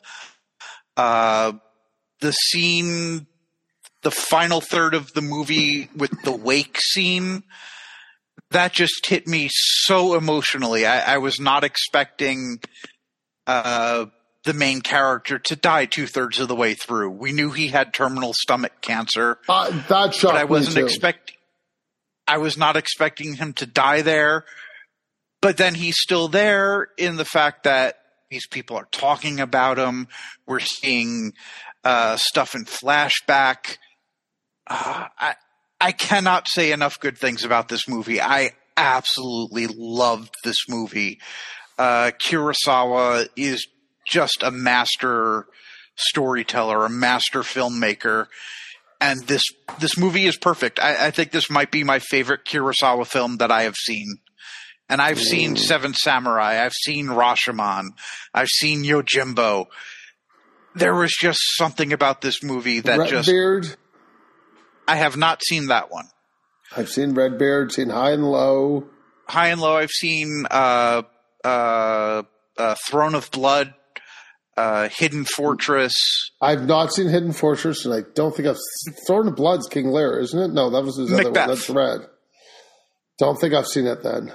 Uh, the scene, the final third of the movie with the wake scene, that just hit me so emotionally. I, I was not expecting uh, the main character to die two-thirds of the way through. We knew he had terminal stomach cancer. Uh, that shocked But I wasn't me too. expecting. I was not expecting him to die there. But then he's still there in the fact that these people are talking about him. We're seeing uh, stuff in flashback. Uh, I I cannot say enough good things about this movie. I absolutely loved this movie. Uh, Kurosawa is just a master storyteller, a master filmmaker. And this this movie is perfect. I, I think this might be my favorite Kurosawa film that I have seen. And I've Ooh. seen Seven Samurai. I've seen Rashomon. I've seen Yojimbo. There was just something about this movie that just... Redbeard. I have not seen that one. I've seen Redbeard, seen High and Low. High and Low, I've seen uh, uh, uh, Throne of Blood, uh, Hidden Fortress. I've not seen Hidden Fortress, and I don't think I've... Throne of Blood's King Lear, isn't it? No, that was his other Macbeth. one. That's Red. Don't think I've seen it then.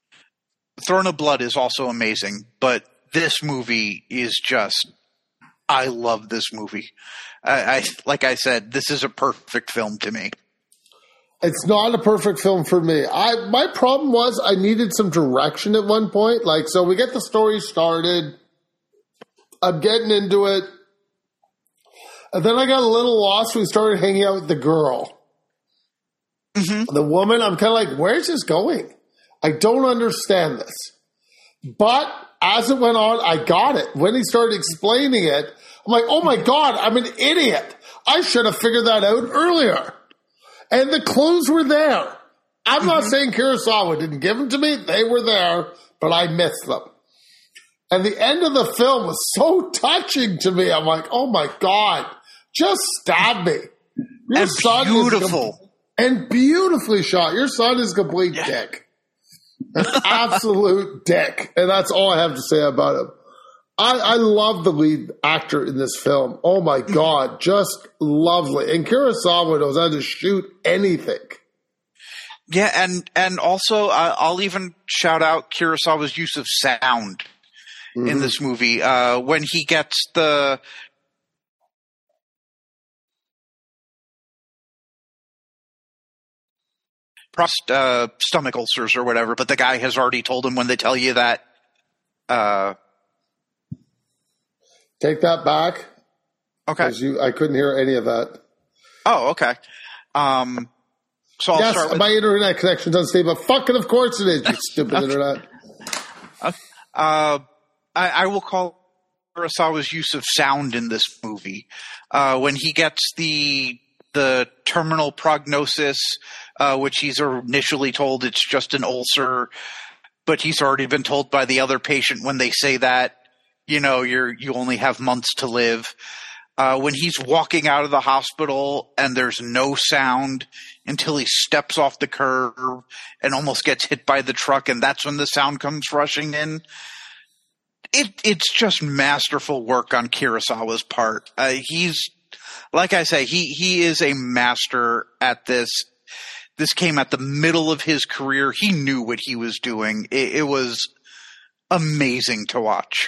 Throne of Blood is also amazing, but this movie is just I love this movie. I, I like I said, this is a perfect film to me. It's not a perfect film for me. I my problem was I needed some direction at one point. Like, so we get the story started. I'm getting into it. And then I got a little lost when we started hanging out with the girl. Mm-hmm. The woman, I'm kind of like, where's this going? I don't understand this. But as it went on, I got it. When he started explaining it, I'm like, oh my God, I'm an idiot. I should have figured that out earlier. And the clues were there. I'm mm-hmm. not saying Kurosawa didn't give them to me. They were there, but I missed them. And the end of the film was so touching to me. I'm like, oh my God, just stab me. Your and son beautiful. Is and beautifully shot. Your son is a complete yeah. dick. An absolute dick. And that's all I have to say about him. I, I love the lead actor in this film. Oh my God, just lovely. And Kurosawa knows how to shoot anything. Yeah, and and also uh, I'll even shout out Kurosawa's use of sound mm-hmm. in this movie. Uh, when he gets the uh, stomach ulcers or whatever, but the guy has already told him when they tell you that. Uh, Take that back. Okay. You, I couldn't hear any of that. Oh, okay. Um, so I'll yes, start with my internet connection doesn't stay, but fucking of course it is, you stupid okay. internet. Uh, uh, I, I will call Kurosawa's use of sound in this movie. Uh, when he gets the the terminal prognosis, uh, which he's initially told it's just an ulcer, but he's already been told by the other patient when they say that, you know, you're you only have months to live. Uh, when he's walking out of the hospital and there's no sound until he steps off the curb and almost gets hit by the truck, and that's when the sound comes rushing in. It it's just masterful work on Kurosawa's part. Uh, he's like I say, he he is a master at this. This came at the middle of his career. He knew what he was doing. It, it was amazing to watch.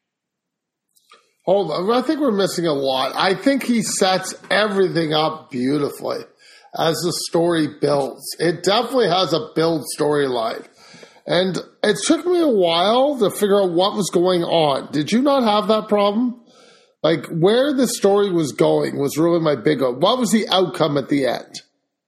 Hold on. I think we're missing a lot. I think he sets everything up beautifully as the story builds. It definitely has a build storyline. And it took me a while to figure out what was going on. Did you not have that problem? Like, where the story was going was really my big one. What was the outcome at the end?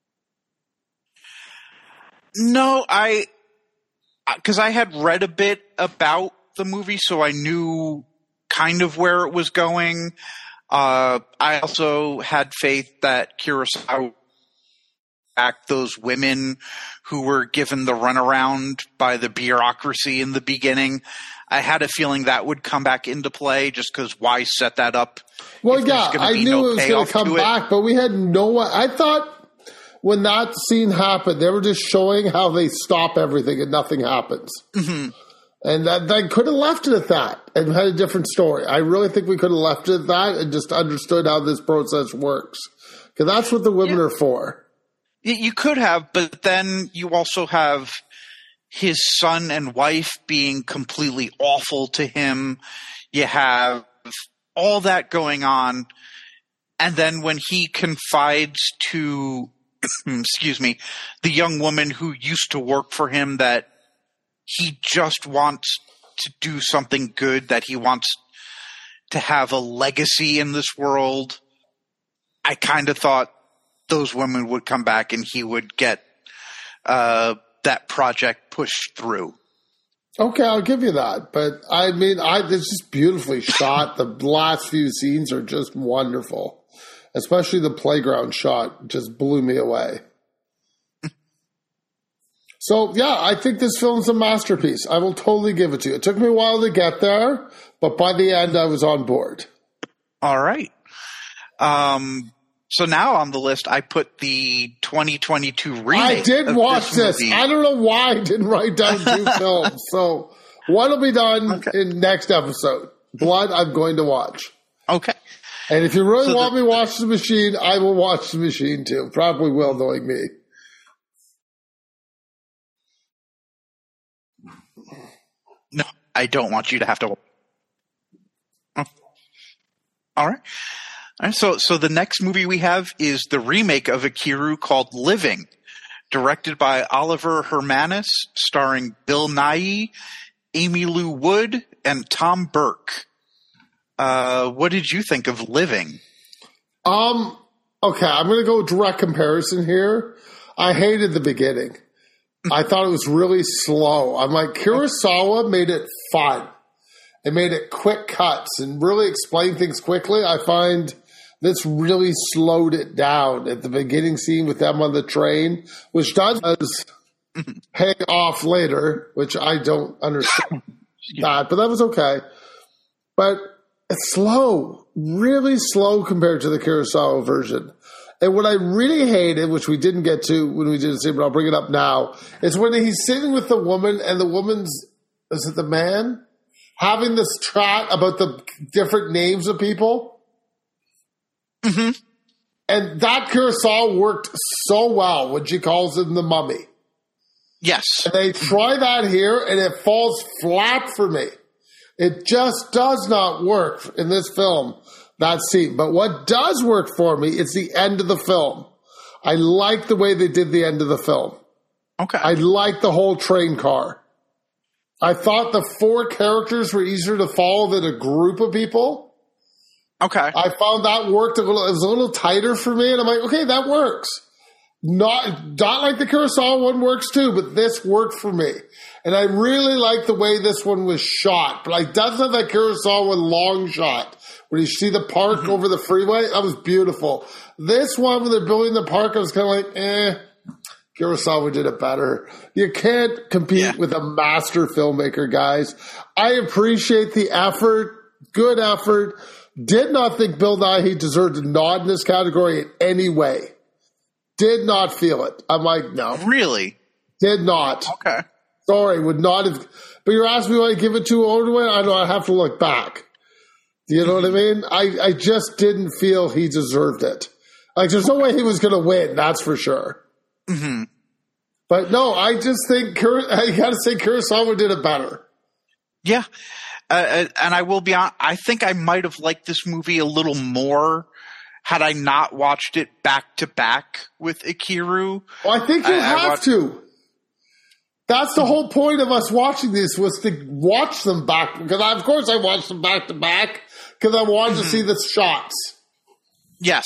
No, I... Because I had read a bit about the movie, so I knew kind of where it was going. Uh, I also had faith that Kurosawa back those women who were given the runaround by the bureaucracy in the beginning. I had a feeling that would come back into play just because why set that up? Well, yeah, I knew no it was going to come back, but we had no – I thought when that scene happened, they were just showing how they stop everything and nothing happens. Mm-hmm. And that, that could have left it at that and had a different story. I really think we could have left it at that and just understood how this process works. Because that's what the women yeah. are for. You could have, but then you also have his son and wife being completely awful to him. You have all that going on. And then when he confides to, excuse me, the young woman who used to work for him that he just wants to do something good, that he wants to have a legacy in this world, I kind of thought those women would come back and he would get uh, that project pushed through. Okay, I'll give you that. But, I mean, I, it's just beautifully shot. The last few scenes are just wonderful. Especially the playground shot just blew me away. So, yeah, I think this film's a masterpiece. I will totally give it to you. It took me a while to get there, but by the end, I was on board. All right. Um, so now on the list, I put the twenty twenty-two remake. I did watch this. this. I don't know why I didn't write down two films. So, one will be done okay. in next episode. Blood, I'm going to watch. Okay. And if you really so want the- me to watch The Machine, I will watch The Machine too. Probably will, knowing me. No, I don't want you to have to. All right. All right. So, so the next movie we have is the remake of Ikiru called Living, directed by Oliver Hermanus, starring Bill Nighy, Amy Lou Wood, and Tom Burke. Uh, what did you think of Living? Um. Okay, I'm going to go direct comparison here. I hated the beginning. I thought it was really slow. I'm like, Kurosawa made it fun. It made it quick cuts and really explained things quickly. I find this really slowed it down at the beginning scene with them on the train, which does pay off later, which I don't understand that, but that was okay. But it's slow, really slow compared to the Kurosawa version. And what I really hated, which we didn't get to when we did it, but I'll bring it up now, is when he's sitting with the woman and the woman's, is it the man? Having this chat about the different names of people. Mm-hmm. And that Kurosawa worked so well when she calls him the mummy. Yes. And they try that here, and it falls flat for me. It just does not work in this film, that scene. But what does work for me is the end of the film. I like the way they did the end of the film. Okay. I like the whole train car. I thought the four characters were easier to follow than a group of people. Okay. I found that worked a little, it was a little tighter for me, and I'm like, okay, that works. Not, not like the Kurosawa one works too, but this worked for me. And I really like the way this one was shot. But I does have that Kurosawa long shot when you see the park mm-hmm. over the freeway. That was beautiful. This one, when they're building the park, I was kind of like, eh, Kurosawa did it better. You can't compete yeah. with a master filmmaker, guys. I appreciate the effort, good effort. Did not think Bill Nighy deserved a nod in this category in any way. Did not feel it. I'm like, no. Really? Did not. Okay. Sorry, would not have. But you're asking me why I give it to Oldway? I know I have to look back. Do you know what I mean? I, I just didn't feel he deserved it. Like, there's no way he was going to win, that's for sure. Mm-hmm. But no, I just think, I got to say, Kurosawa did it better. Yeah. Uh, and I will be honest, I think I might have liked this movie a little more had I not watched it back to back with Ikiru. Well, I think you I, have I watched- to. That's the whole point of us watching this, was to watch them back. Because, I, of course, I watched them back to back because I wanted mm-hmm. to see the shots. Yes.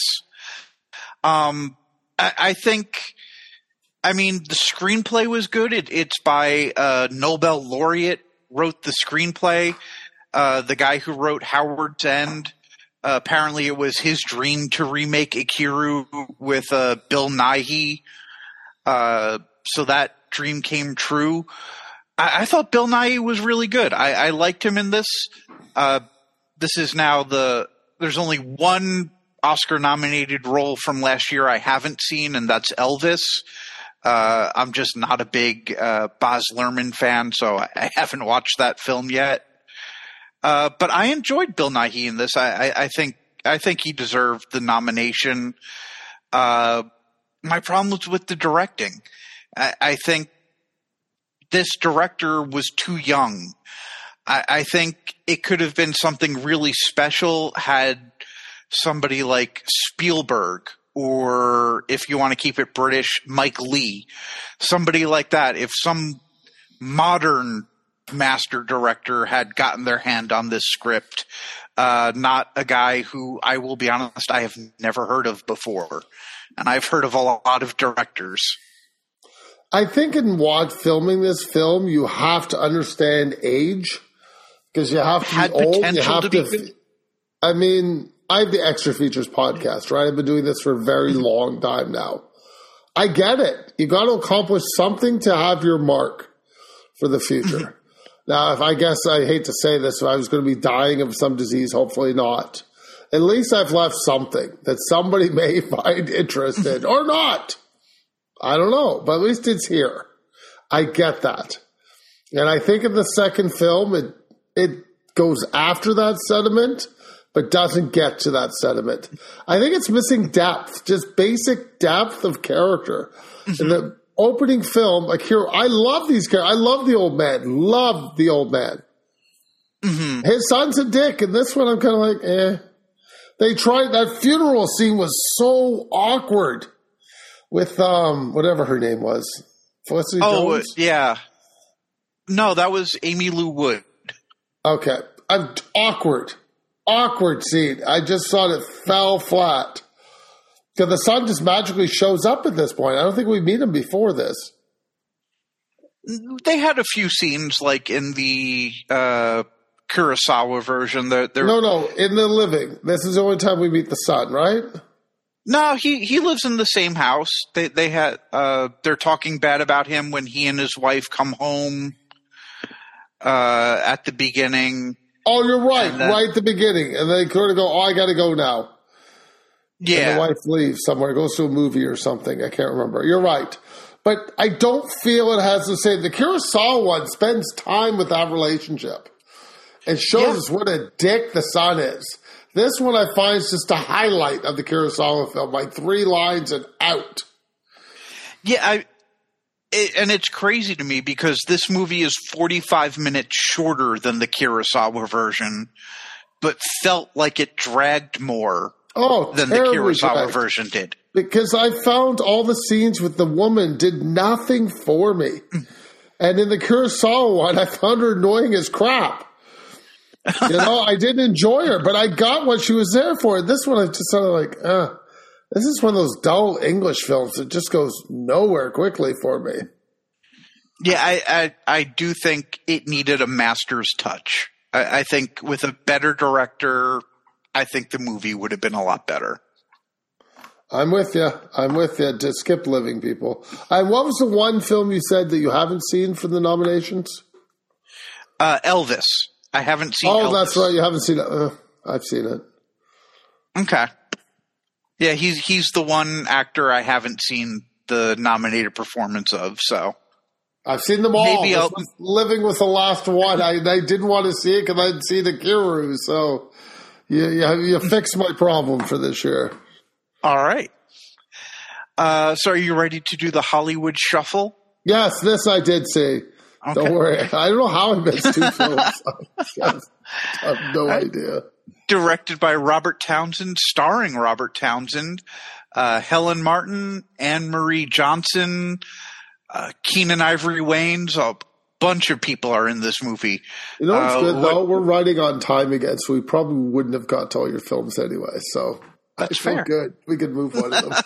Um, I, I think, I mean, the screenplay was good. It, it's by uh, Nobel laureate, wrote the screenplay. Uh, the guy who wrote Howard's End. Uh, apparently, it was his dream to remake Ikiru with uh, Bill Nighy. Uh, so that dream came true. I, I thought Bill Nighy was really good. I, I liked him in this. Uh, this is now the – there's only one Oscar-nominated role from last year I haven't seen, and that's Elvis. Uh, I'm just not a big uh, Baz Luhrmann fan, so I, I haven't watched that film yet. Uh, but I enjoyed Bill Nighy in this. I, I, I think I think he deserved the nomination. Uh, my problem was with the directing. I, I think this director was too young. I, I think it could have been something really special had somebody like Spielberg, or if you want to keep it British, Mike Leigh, somebody like that. If some modern master director had gotten their hand on this script, uh, not a guy who, I will be honest, I have never heard of before. And I've heard of a lot of directors. I think in watch filming this film, you have to understand age, because you have to Had be old. You have to to. be good. I mean, I have the Extra Features podcast, right? I've been doing this for a very long time now. I get it. You got to accomplish something to have your mark for the future. Now, if I guess I hate to say this, if I was going to be dying of some disease, hopefully not. At least I've left something that somebody may find interested or not. I don't know, but at least it's here. I get that. And I think in the second film, it it goes after that sentiment, but doesn't get to that sentiment. I think it's missing depth, just basic depth of character. In the opening film, like here, I love these characters. I love the old man. Love the old man. Mm-hmm. His son's a dick, and this one I'm kind of like, eh. They tried that funeral scene was so awkward with um whatever her name was, Felicity oh, Jones. Yeah, no, that was Amy Lou Wood. Okay, I'm awkward, awkward scene. I just thought it fell flat because the son just magically shows up at this point. I don't think we meet him before this. They had a few scenes like in the uh, Kurosawa version. They're, they're, no, no, in the living. This is the only time we meet the son, right? No, he, he lives in the same house. They they had uh, they're talking bad about him when he and his wife come home uh, at the beginning. Oh, you're right, then, right at the beginning, and they sort of go, "Oh, I got to go now." Yeah, and the wife leaves somewhere, goes to a movie or something. I can't remember. You're right. But I don't feel it has the same. The Kurosawa one spends time with that relationship. It shows yeah. us what a dick the son is. This one I find is just a highlight of the Kurosawa film, like three lines and out. Yeah, I, it, and it's crazy to me because this movie is forty-five minutes shorter than the Kurosawa version, but felt like it dragged more oh, than the Kurosawa dragged. version did. Because I found all the scenes with the woman did nothing for me. And in the Kurosawa one, I found her annoying as crap. You know, I didn't enjoy her, but I got what she was there for. This one, I just sort of like, uh, this is one of those dull English films that just goes nowhere quickly for me. Yeah, I, I, I do think it needed a master's touch. I, I think with a better director, I think the movie would have been a lot better. I'm with you. I'm with you. To skip living, people. And what was the one film you said that you haven't seen for the nominations? Uh, Elvis. I haven't seen. Oh, Elvis. That's right. You haven't seen it. Uh, I've seen it. Okay. Yeah, he's he's the one actor I haven't seen the nominated performance of. So I've seen them all. Maybe I'll, Living was the last one. I, I didn't want to see it because I didn't see the Kiru. So you, you you fixed my problem for this year. All right. Uh, so are you ready to do the Hollywood Shuffle? Yes, this I did see. Okay. Don't worry. I don't know how I missed two films. I have no right. idea. Directed by Robert Townsend, starring Robert Townsend, uh, Helen Martin, Anne Marie Johnson, uh, Keenen Ivory Wayans. A bunch of people are in this movie. You know what's uh, good, though? What, We're running on time again, so we probably wouldn't have got to all your films anyway. So that's I feel fair. Good. We could move one of them.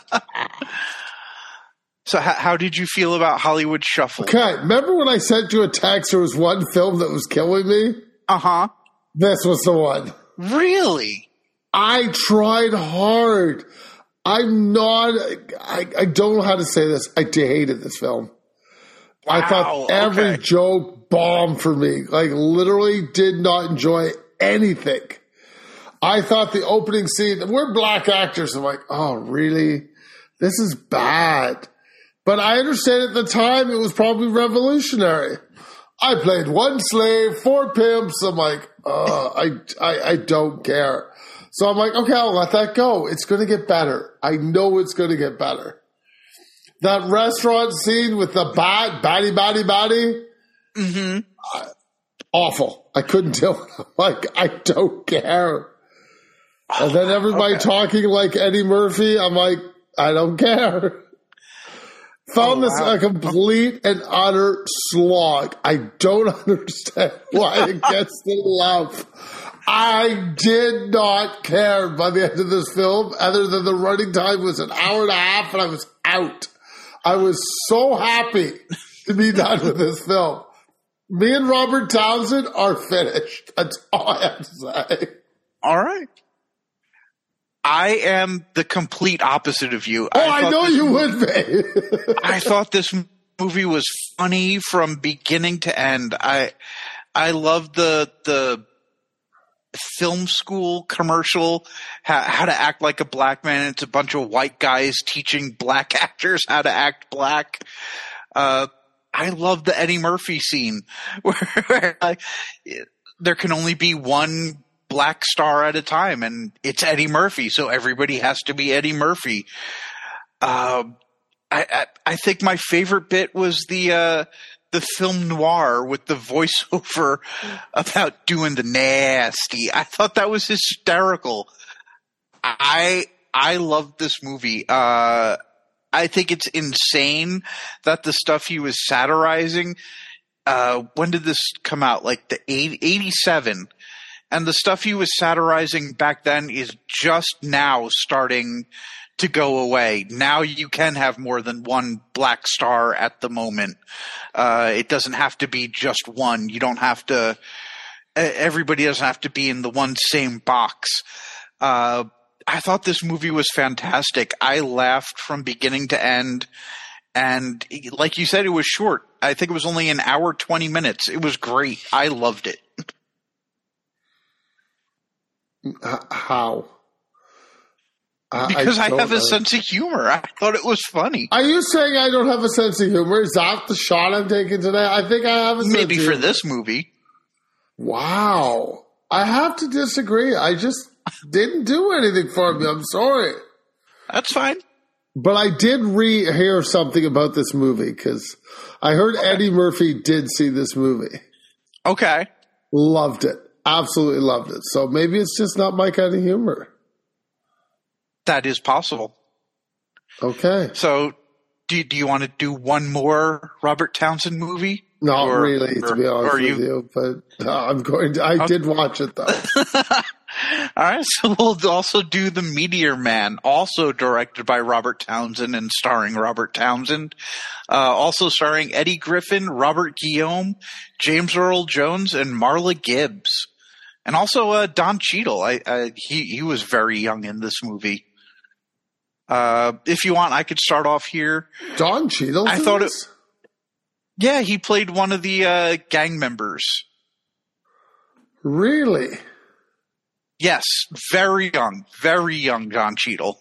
So how, how did you feel about Hollywood Shuffle? Okay, remember when I sent you a text, there was one film that was killing me? Uh-huh. This was the one. Really? I tried hard. I'm not, I, I don't know how to say this. I hated this film. Wow, I thought every okay. joke bombed for me. Like, literally did not enjoy anything. I thought the opening scene, we're black actors. I'm like, oh, really? This is bad. But I understand at the time it was probably revolutionary. I played one slave, four pimps. I'm like, uh, I, I, I don't care. So I'm like, okay, I'll let that go. It's going to get better. I know it's going to get better. That restaurant scene with the bat, batty, batty, batty. Mm-hmm. Uh, awful. I couldn't do it. I'm like, I don't care. And then everybody okay. talking like Eddie Murphy. I'm like, I don't care. Found oh, this wow. a complete and utter slog. I don't understand why it gets the love. I did not care by the end of this film, other than the running time was an hour and a half and I was out. I was so happy to be done with this film. Me and Robert Townsend are finished. That's all I have to say. All right. I am the complete opposite of you. Oh, I, I know you movie, would be. I thought this movie was funny from beginning to end. I I loved the the film school commercial, how, how to act like a black man. It's a bunch of white guys teaching black actors how to act black. Uh, I love the Eddie Murphy scene where, where I, there can only be one black star at a time, and it's Eddie Murphy, so everybody has to be Eddie Murphy. Um, I, I, I think my favorite bit was the uh, the film noir with the voiceover about doing the nasty. I thought that was hysterical. I I love this movie. Uh, I think it's insane that the stuff he was satirizing. Uh, when did this come out? Like the eighty-seven, and the stuff he was satirizing back then is just now starting to go away. Now you can have more than one black star at the moment. Uh, it doesn't have to be just one. You don't have to. Everybody doesn't have to be in the one same box. Uh, I thought this movie was fantastic. I laughed from beginning to end. And like you said, it was short. I think it was only an hour, twenty minutes. It was great. I loved it. How? Because I, I have a know. sense of humor. I thought it was funny. Are you saying I don't have a sense of humor? Is that the shot I'm taking today? I think I have a sense Maybe of for humor. this movie. Wow. I have to disagree. I just didn't do anything for me. I'm sorry. That's fine. But I did re hear something about this movie because I heard okay. Eddie Murphy did see this movie. Okay. Loved it. Absolutely loved it. So maybe it's just not my kind of humor. That is possible. Okay. So do, do you want to do one more Robert Townsend movie? Not or, really, to or, be honest with you, you. But no, I'm going to, I okay. did watch it, though. All right. So we'll also do The Meteor Man, also directed by Robert Townsend and starring Robert Townsend. Uh, also starring Eddie Griffin, Robert Guillaume, James Earl Jones, and Marla Gibbs. And also uh, Don Cheadle. I, I, he, he was very young in this movie. Uh, if you want, I could start off here. Don Cheadle? I thought it. Yeah, he played one of the uh, gang members. Really? Yes, very young, very young Don Cheadle.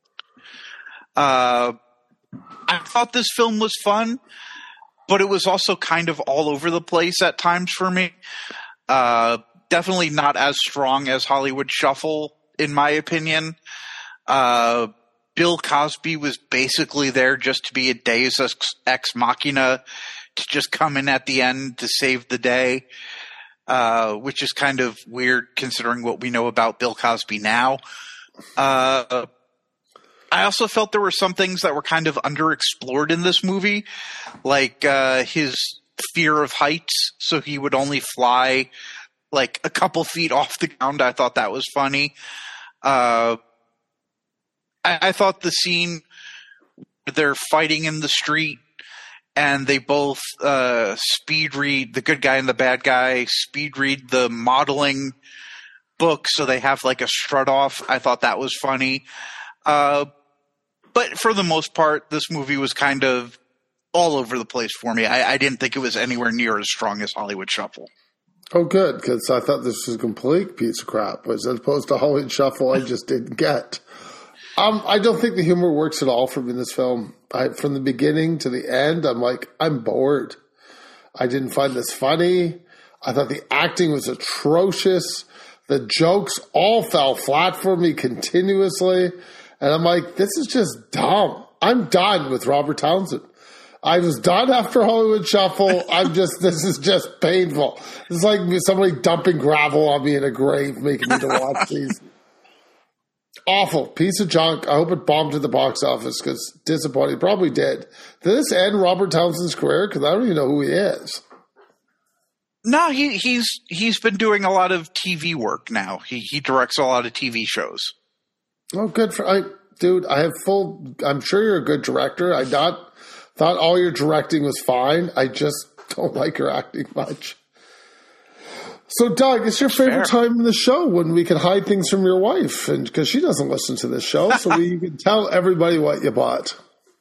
Uh, I thought this film was fun, but it was also kind of all over the place at times for me. Uh, definitely not as strong as Hollywood Shuffle, in my opinion. Uh, Bill Cosby was basically there just to be a deus ex, ex machina, to just come in at the end to save the day, uh, which is kind of weird considering what we know about Bill Cosby now. Uh, I also felt there were some things that were kind of underexplored in this movie, like uh, his fear of heights, so he would only fly like a couple feet off the ground. I thought that was funny. Uh, I, I thought the scene where they're fighting in the street and they both uh, speed read, the good guy and the bad guy, speed read the modeling book so they have like a strut off. I thought that was funny. Uh, but for the most part, this movie was kind of all over the place for me. I, I didn't think it was anywhere near as strong as Hollywood Shuffle. Oh, good, because I thought this was a complete piece of crap, as opposed to Hollywood Shuffle I just didn't get. Um, I don't think the humor works at all for me in this film. I, from the beginning to the end, I'm like, I'm bored. I didn't find this funny. I thought the acting was atrocious. The jokes all fell flat for me continuously. And I'm like, this is just dumb. I'm done with Robert Townsend. I was done after Hollywood Shuffle. I'm just, this is just painful. It's like somebody dumping gravel on me in a grave, making me to watch these. Awful. Piece of junk. I hope it bombed at the box office because disappointing. Probably did. Did this end Robert Townsend's career? Because I don't even know who he is. No, he, he's he's been doing a lot of T V work now. He he directs a lot of T V shows. Oh, good for I, dude. I have full. I'm sure you're a good director. I not thought all your directing was fine. I just don't like your acting much. So, Doug, it's your favorite Fair. time in the show when we can hide things from your wife, and because she doesn't listen to this show, so we can tell everybody what you bought.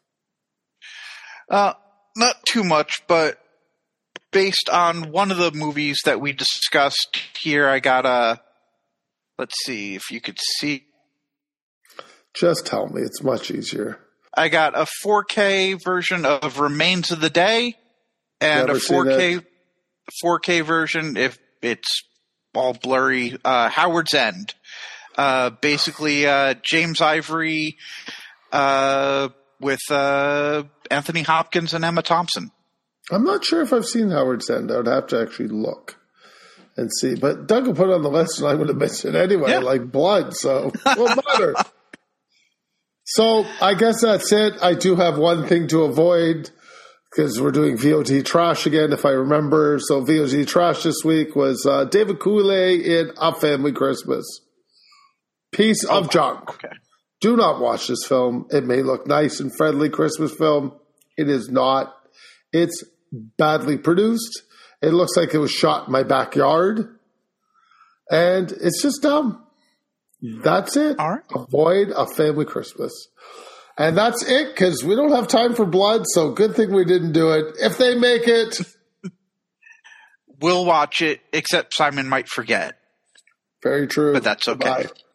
Uh, not too much, but based on one of the movies that we discussed here, I got a. Let's see if you could see. Just tell me; it's much easier. I got a four K version of Remains of the Day, and Never a four K four K version if. It's all blurry. Uh, Howard's End. Uh, basically, uh, James Ivory uh, with uh, Anthony Hopkins and Emma Thompson. I'm not sure if I've seen Howard's End. I would have to actually look. and see. But Doug will put it on the list, and I'm going to miss it anyway, Yeah. like blood. So what matter? So I guess that's it. I do have one thing to avoid because we're doing V O D trash again, if I remember. So V O D trash this week was uh, David Coulier in A Family Christmas. Piece of Oh, junk. Okay. Do not watch this film. It may look nice and friendly Christmas film. It is not. It's badly produced. It looks like it was shot in my backyard. And it's just dumb. That's it. All right. Avoid A Family Christmas. And that's it because we don't have time for blood, so good thing we didn't do it. If they make it, We'll watch it, except Simon might forget. very true. But that's okay. Bye.